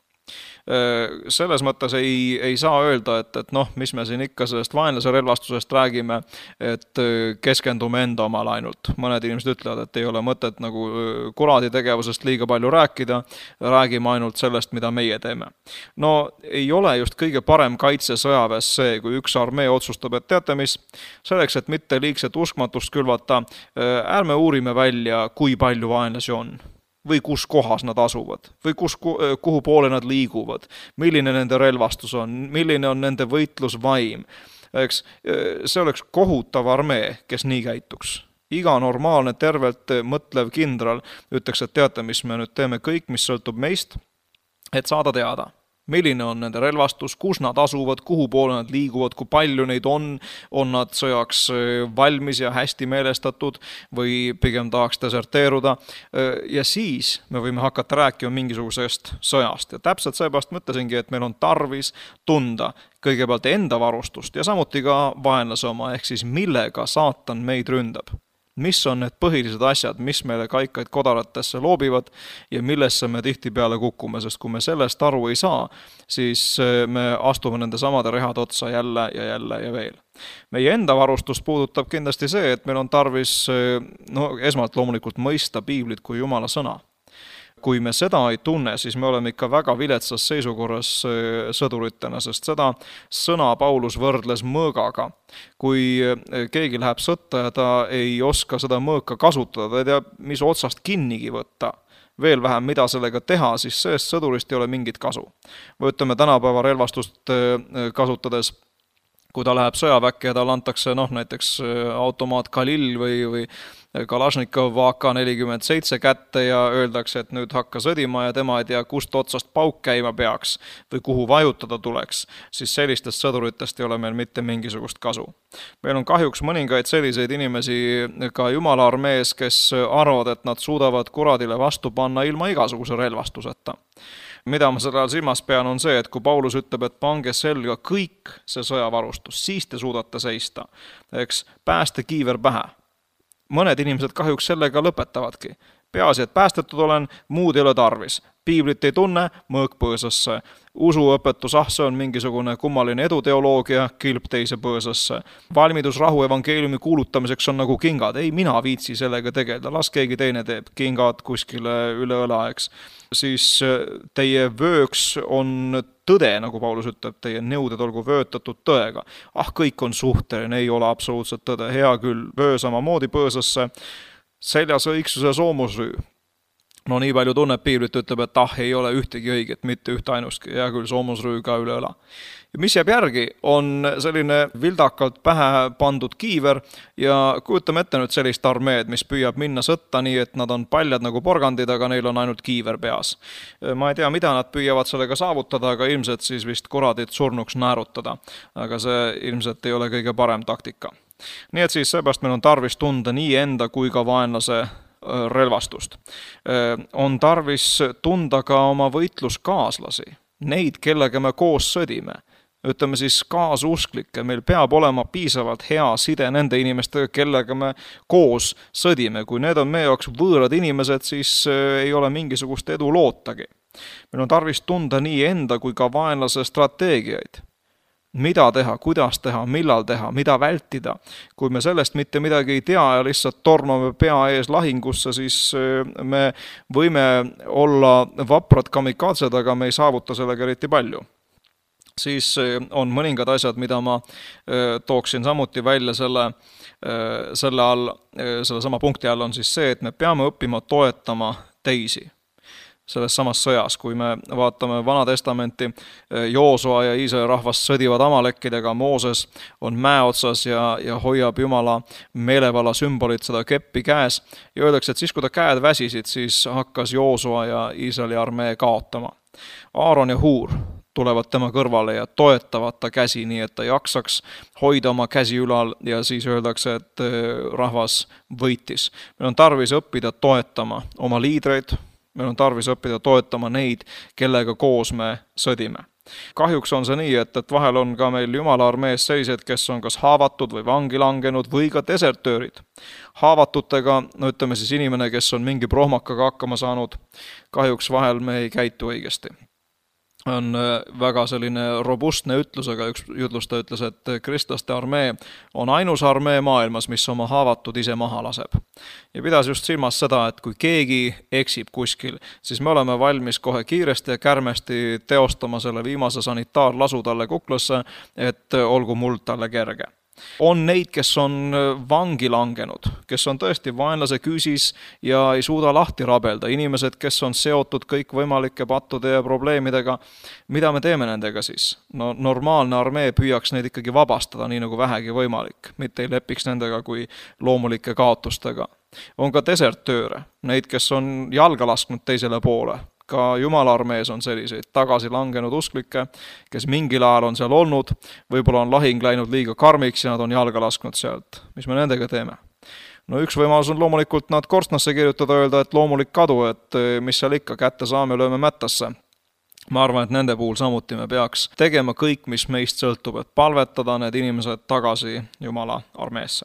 Selles mõttes ei, ei saa öelda, et, et noh, mis me siin ikka sellest vaenlase relvastusest räägime, et keskendume enda omal ainult. Mõned inimesed ütlevad, et ei ole mõtet nagu kuradi tegevusest liiga palju rääkida, räägime ainult sellest, mida meie teeme. No ei ole just kõige parem kaitse sõjaväes see, kui üks armee otsustab, et teate mis, selleks, et mitte liigset uskmatust külvata, ärme uurime välja, kui palju vaenlasi on. Või kus kohas nad asuvad, või kus, kuhu poole nad liiguvad, milline nende relvastus on, milline on nende võitlusvaim. Eks, see oleks kohutav armee, kes nii käituks. Iga normaalne, tervelt mõtlev kindral ütleks, et teate, mis me nüüd teeme kõik, mis sõltub meist, et saada teada. Milline on nende relvastus, kus nad asuvad, kuhu poole nad liiguvad, kui palju neid on, on nad sõjaks valmis ja hästi meelestatud või pigem tahaks deserteeruda. Ja siis me võime hakata rääkima mingisugusest sõjast. Ja täpselt seepärast mõtlesingi, et meil on tarvis tunda kõigepealt enda varustust ja samuti ka vaenlase oma, ehk siis millega saatan meid ründab. Mis on need põhilised asjad, mis meile kaikaid kodaratesse loobivad ja millesse me tihtipeale kukume, sest kui me sellest aru ei saa, siis me astume nende samade rehad otsa jälle ja jälle ja veel. Meie enda varustust puudutab kindlasti see, et meil on tarvis no, esmalt loomulikult mõista piiblit kui Jumala sõna. Kui me seda ei tunne, siis me oleme ikka väga viletsas seisukorras sõduritena, sest seda sõna Paulus võrdles mõõgaga. Kui keegi läheb sõtta ja ta ei oska seda mõõka kasutada, ta ei tea, mis otsast kinnigi võtta, veel vähem, mida sellega teha, siis sellest sõdurist ei ole mingit kasu. Või ütleme tänapäeva relvastust kasutades, kui ta läheb sõjaväkke ja tal antakse noh, näiteks automaat Kalil või, või Kalašnikov A K nelikümmend seitse kätte ja öeldakse, et nüüd hakka sõdima ja tema ei tea, kust otsast pauk käima peaks või kuhu vajutada tuleks, siis sellistest sõduritest ei ole meil mitte mingisugust kasu. Meil on kahjuks mõningaid selliseid inimesi ka Jumala armees, kes arvavad, et nad suudavad kuradile vastu panna ilma igasuguse relvastuseta. Mida ma selle all silmas pean on see, et kui Paulus ütleb, et pange selga kõik see sõjavarustus, siis te suudate seista. Eks pääste kiiver pähe. Mõned inimesed kahjuks sellega lõpetavadki. Peaasi, et päästetud olen, muud ei ole tarvis. Piiblit ei tunne, mõõk põõsasse. Usuõpetus, ah, see on mingisugune kummaline eduteoloogia, kilp teise põõsasse. Valmidus rahu evangeeliumi kuulutamiseks on nagu kingad. Ei, mina viitsi sellega tegeleda, las keegi teine teeb kingad kuskile üle õla, eks. Siis teie vööks on tõde, nagu Paulus ütleb, teie nõuded olgu vöötatud tõega. Ah, kõik on suhteline, ei ole absoluutselt tõde. Hea küll, vöö samamoodi põõsasse, seljas õigsuse soomusrüü. No nii palju tunneb Piiblit, ütleb, et ah, ei ole ühtegi õiget, mitte ühte ainustki, hea küll, soomusrüü ka üle õla. Ja mis jääb järgi, on selline vildakalt pähe pandud kiiver ja kujutame ette nüüd sellist armeed, mis püüab minna sõtta nii, et nad on paljad nagu porgandid, aga neil on ainult kiiver peas. Ma ei tea, mida nad püüavad sellega saavutada, aga ilmselt siis vist kuradit surnuks näärutada. Aga see ilmselt ei ole kõige parem taktika. Nii et siis seepärast meil on tarvis tunda nii enda kui ka vaenlase relvastust. On tarvis tunda ka oma võitluskaaslasi, neid, kellega me koos sõdime. Ütleme siis kaasusklikke, meil peab olema piisavalt hea side nende inimestega, kellega me koos sõdime. Kui need on meie jaoks võõrad inimesed, siis ei ole mingisugust edu lootagi. Meil on tarvis tunda nii enda kui ka vaenlase strateegiaid. Mida teha, kuidas teha, millal teha, mida vältida. Kui me sellest mitte midagi ei tea ja lihtsalt tormame pea ees lahingusse, siis me võime olla vaprad kamikaatsed, aga me ei saavuta sellega eriti palju. Siis on mõningad asjad, mida ma tooksin samuti välja selle, selle, all, selle sama punkti all on siis see, et me peame õppima toetama teisi. Selles samas sõjas, kui me vaatame Vana Testamenti, Joosua ja Iisraeli rahvas sõdivad amalekkidega, Mooses on mäe otsas ja, ja hoiab Jumala meelevalla sümbolit seda keppi käes ja öeldakse, et siis kui ta käed väsisid, siis hakkas Joosua ja Iisraeli armee kaotama. Aaron ja Huur tulevad tema kõrvale ja toetavad ta käsi nii, et ta jaksaks hoida oma käsi ülal ja siis öeldakse, et rahvas võitis. Meil on tarvis õppida toetama oma liidreid, meil on tarvis õppida toetama neid, kellega koos me sõdime. Kahjuks on see nii, et, et vahel on ka meil Jumala armees sellised, kes on kas haavatud või vangi langenud või ka desertöörid. Haavatutega, no ütleme siis inimene, kes on mingi prohmakaga hakkama saanud, kahjuks vahel me ei käitu õigesti. On väga selline robustne ütlus, aga üks jutlustaja ütles, et kristlaste armee on ainus armee maailmas, mis oma haavatud ise maha laseb. Ja pidas just silmas seda, et kui keegi eksib kuskil, siis me oleme valmis kohe kiiresti ja kärmesti teostama selle viimase sanitaarlasu talle kuklasse, et olgu muld talle kerge. On neid, kes on vangi langenud, kes on tõesti vaenlase küüsis ja ei suuda lahti rabelda. Inimesed, kes on seotud kõik võimalike pattude ja probleemidega. Mida me teeme nendega siis? No normaalne armee püüaks neid ikkagi vabastada nii nagu vähegi võimalik. Mitte ei lepiks nendega kui loomulike kaotustega. On ka desertööre, neid, kes on jalga lasknud teisele poole. Ka Jumala armees on selliseid tagasi langenud usklikke, kes mingil ajal on seal olnud, võib-olla on lahing läinud liiga karmiks ja nad on jalga lasknud sealt. Mis me nendega teeme? No üks võimalus on loomulikult nad korstnasse kirjutada, öelda, et loomulik kadu, et mis seal ikka kätte saame, lööme mättasse. Ma arvan, et nende puhul samuti me peaks tegema kõik, mis meist sõltub, et palvetada need inimesed tagasi Jumala armeesse.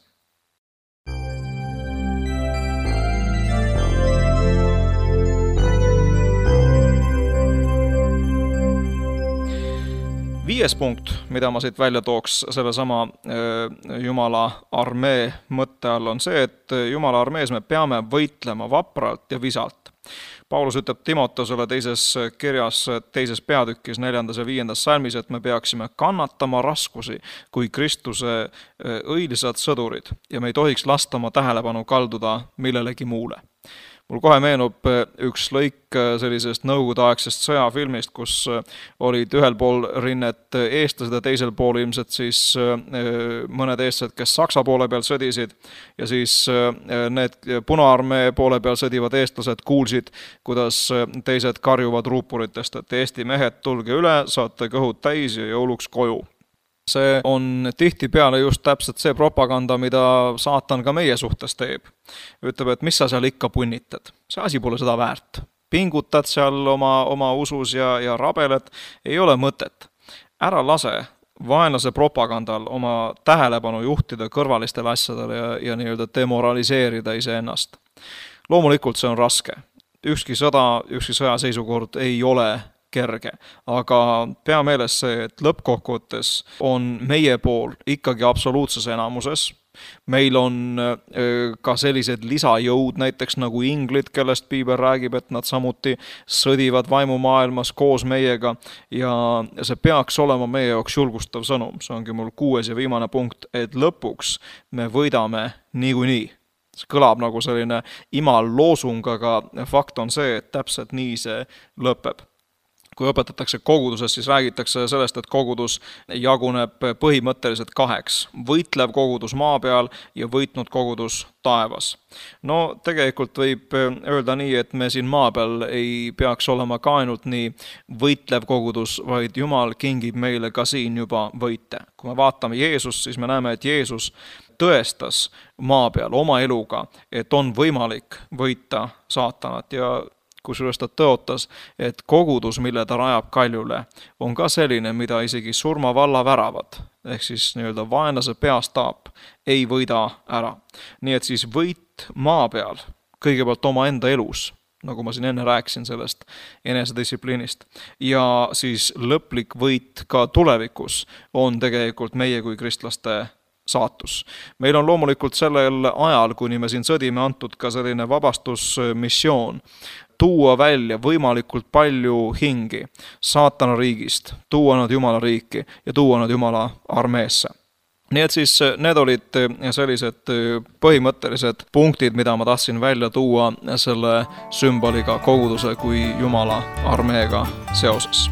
Viies punkt, mida ma siit välja tooks selle sama Jumala armee mõtte all, on see, et Jumala armees me peame võitlema vapralt ja visalt. Paulus ütleb Timotosele teises kirjas, teises peatükis, neljandas ja viiendas salmis, et me peaksime kannatama raskusi kui Kristuse õilisad sõdurid ja me ei tohiks lasta oma tähelepanu kalduda millelegi muule. Mul kohe meenub üks lõik sellisest nõukogudeaegsest sõjafilmist, kus olid ühel pool rinnet eestlased ja teisel pool ilmselt siis mõned eestlased, kes Saksa poole peal sõdisid ja siis need Punaarmee poole peal sõdivad eestlased kuulsid, kuidas teised karjuvad ruupuritest, et Eesti mehed, tulge üle, saate kõhud täis ja jõuluks koju. See on tihtipeale just täpselt see propaganda, mida saatan ka meie suhtes teeb. Ütleb, et mis sa seal ikka punnitad. See asi pole seda väärt. Pingutad seal oma, oma usus ja, ja rabeled, ei ole mõtet. Ära lase vaenlase propagandal oma tähelepanu juhtida kõrvalistele asjadele ja, ja nii-öelda demoraliseerida iseennast. Loomulikult see on raske. Ükski sõda, ükski sõjaseisukord ei ole kerge, aga pea meeles see, et lõppkokkuvõttes on meie pool ikkagi absoluutses enamuses. Meil on ka sellised lisajõud, näiteks nagu inglid, kellest Piibel räägib, et nad samuti sõdivad vaimumaailmas koos meiega ja see peaks olema meie jaoks julgustav sõnum. See ongi mul kuues ja viimane punkt, et lõpuks me võidame niikuinii. See kõlab nagu selline imal loosung, aga fakt on see, et täpselt nii see lõpeb. Kui õpetatakse koguduses, siis räägitakse sellest, et kogudus jaguneb põhimõtteliselt kaheks. Võitlev kogudus maa peal ja võitnud kogudus taevas. No tegelikult võib öelda nii, et me siin maa peal ei peaks olema ka ainult nii võitlev kogudus, vaid Jumal kingib meile ka siin juba võite. Kui me vaatame Jeesust, siis me näeme, et Jeesus tõestas maa peal oma eluga, et on võimalik võita saatanat ja kusjuures ta tõotas, et kogudus, mille ta rajab kaljule, on ka selline, mida isegi surma valla väravad, ehk siis nii-öelda vaenlase peastaap ei võida ära. Nii et siis võit maa peal, kõigepealt oma enda elus, nagu ma siin enne rääkisin sellest enesedistsipliinist, ja siis lõplik võit ka tulevikus on tegelikult meie kui kristlaste saatus. Meil on loomulikult sellel ajal, kuni me siin sõdime, antud ka selline vabastusmissioon, tuua välja võimalikult palju hingi saatana riigist, tuua nad Jumala riiki ja tuua nad Jumala armeesse. Nii et siis need olid sellised põhimõttelised punktid, mida ma tahtsin välja tuua selle sümboliga koguduse kui Jumala armeega seoses.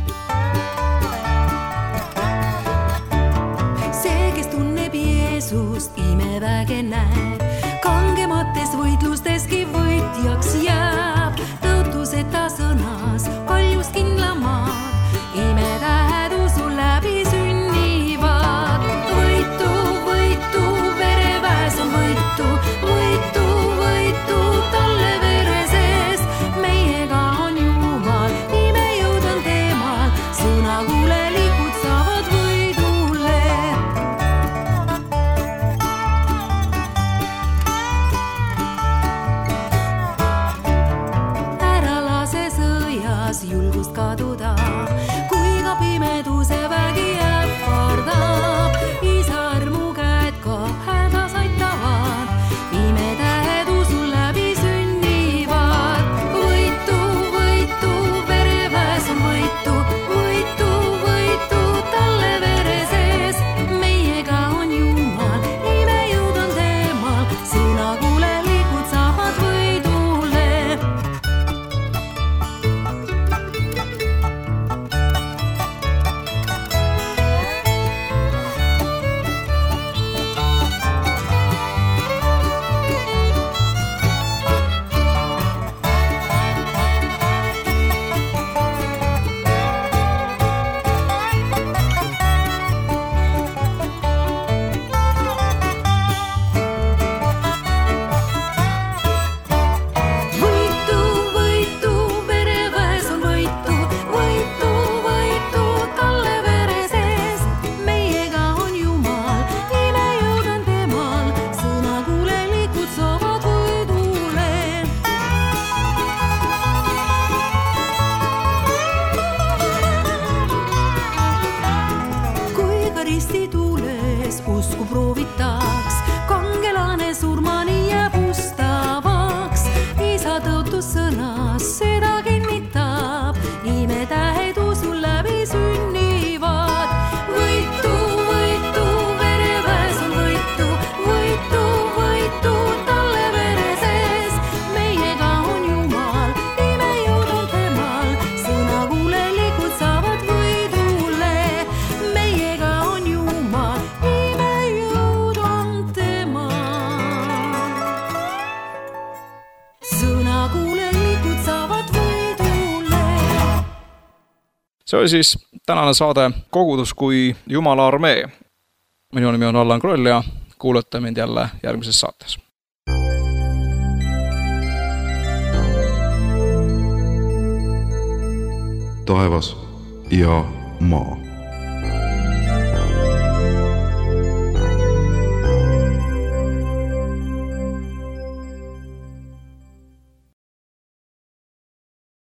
See, kes tunneb Jeesust, imeväge näeb, kangemates võitlusteski võitjaks jääb. Tõotuseta sõnas kaljus kindlamaad, imetähed usu läbi sünnivad. Võitu, võitu, vereväes on võitu, võitu, võitu, talle vere sees. Meiega on Jumal, imejõud on teemal, sõna kuulelikud saavad võidule. Julgust kaduda, kui ka pimeduse vägi ähvardab. Isa armu käed ka hädas aitavad, imetähed usul läbi sünnivad. Võitu, võitu, vereväes on võitu, võitu, võitu, talle vere sees. Meiega on Jumal, imejõud on teemal, sõna kuulelikud saavad võidule. Ristitules usku proovitaks, kangelane surmani jääb ustavaks. Isa tõotus sõnas, seda kinnitab, imetähed usul läbi sünnivad. Võitu, võitu, vereväes on võitu, võitu, võitu, talle vere sees. Meiega on see oli siis tänane saade Kogudus kui Jumala armee. Minu nimi on Allan Kroll ja kuulate mind jälle järgmises saates. Taevas ja maa.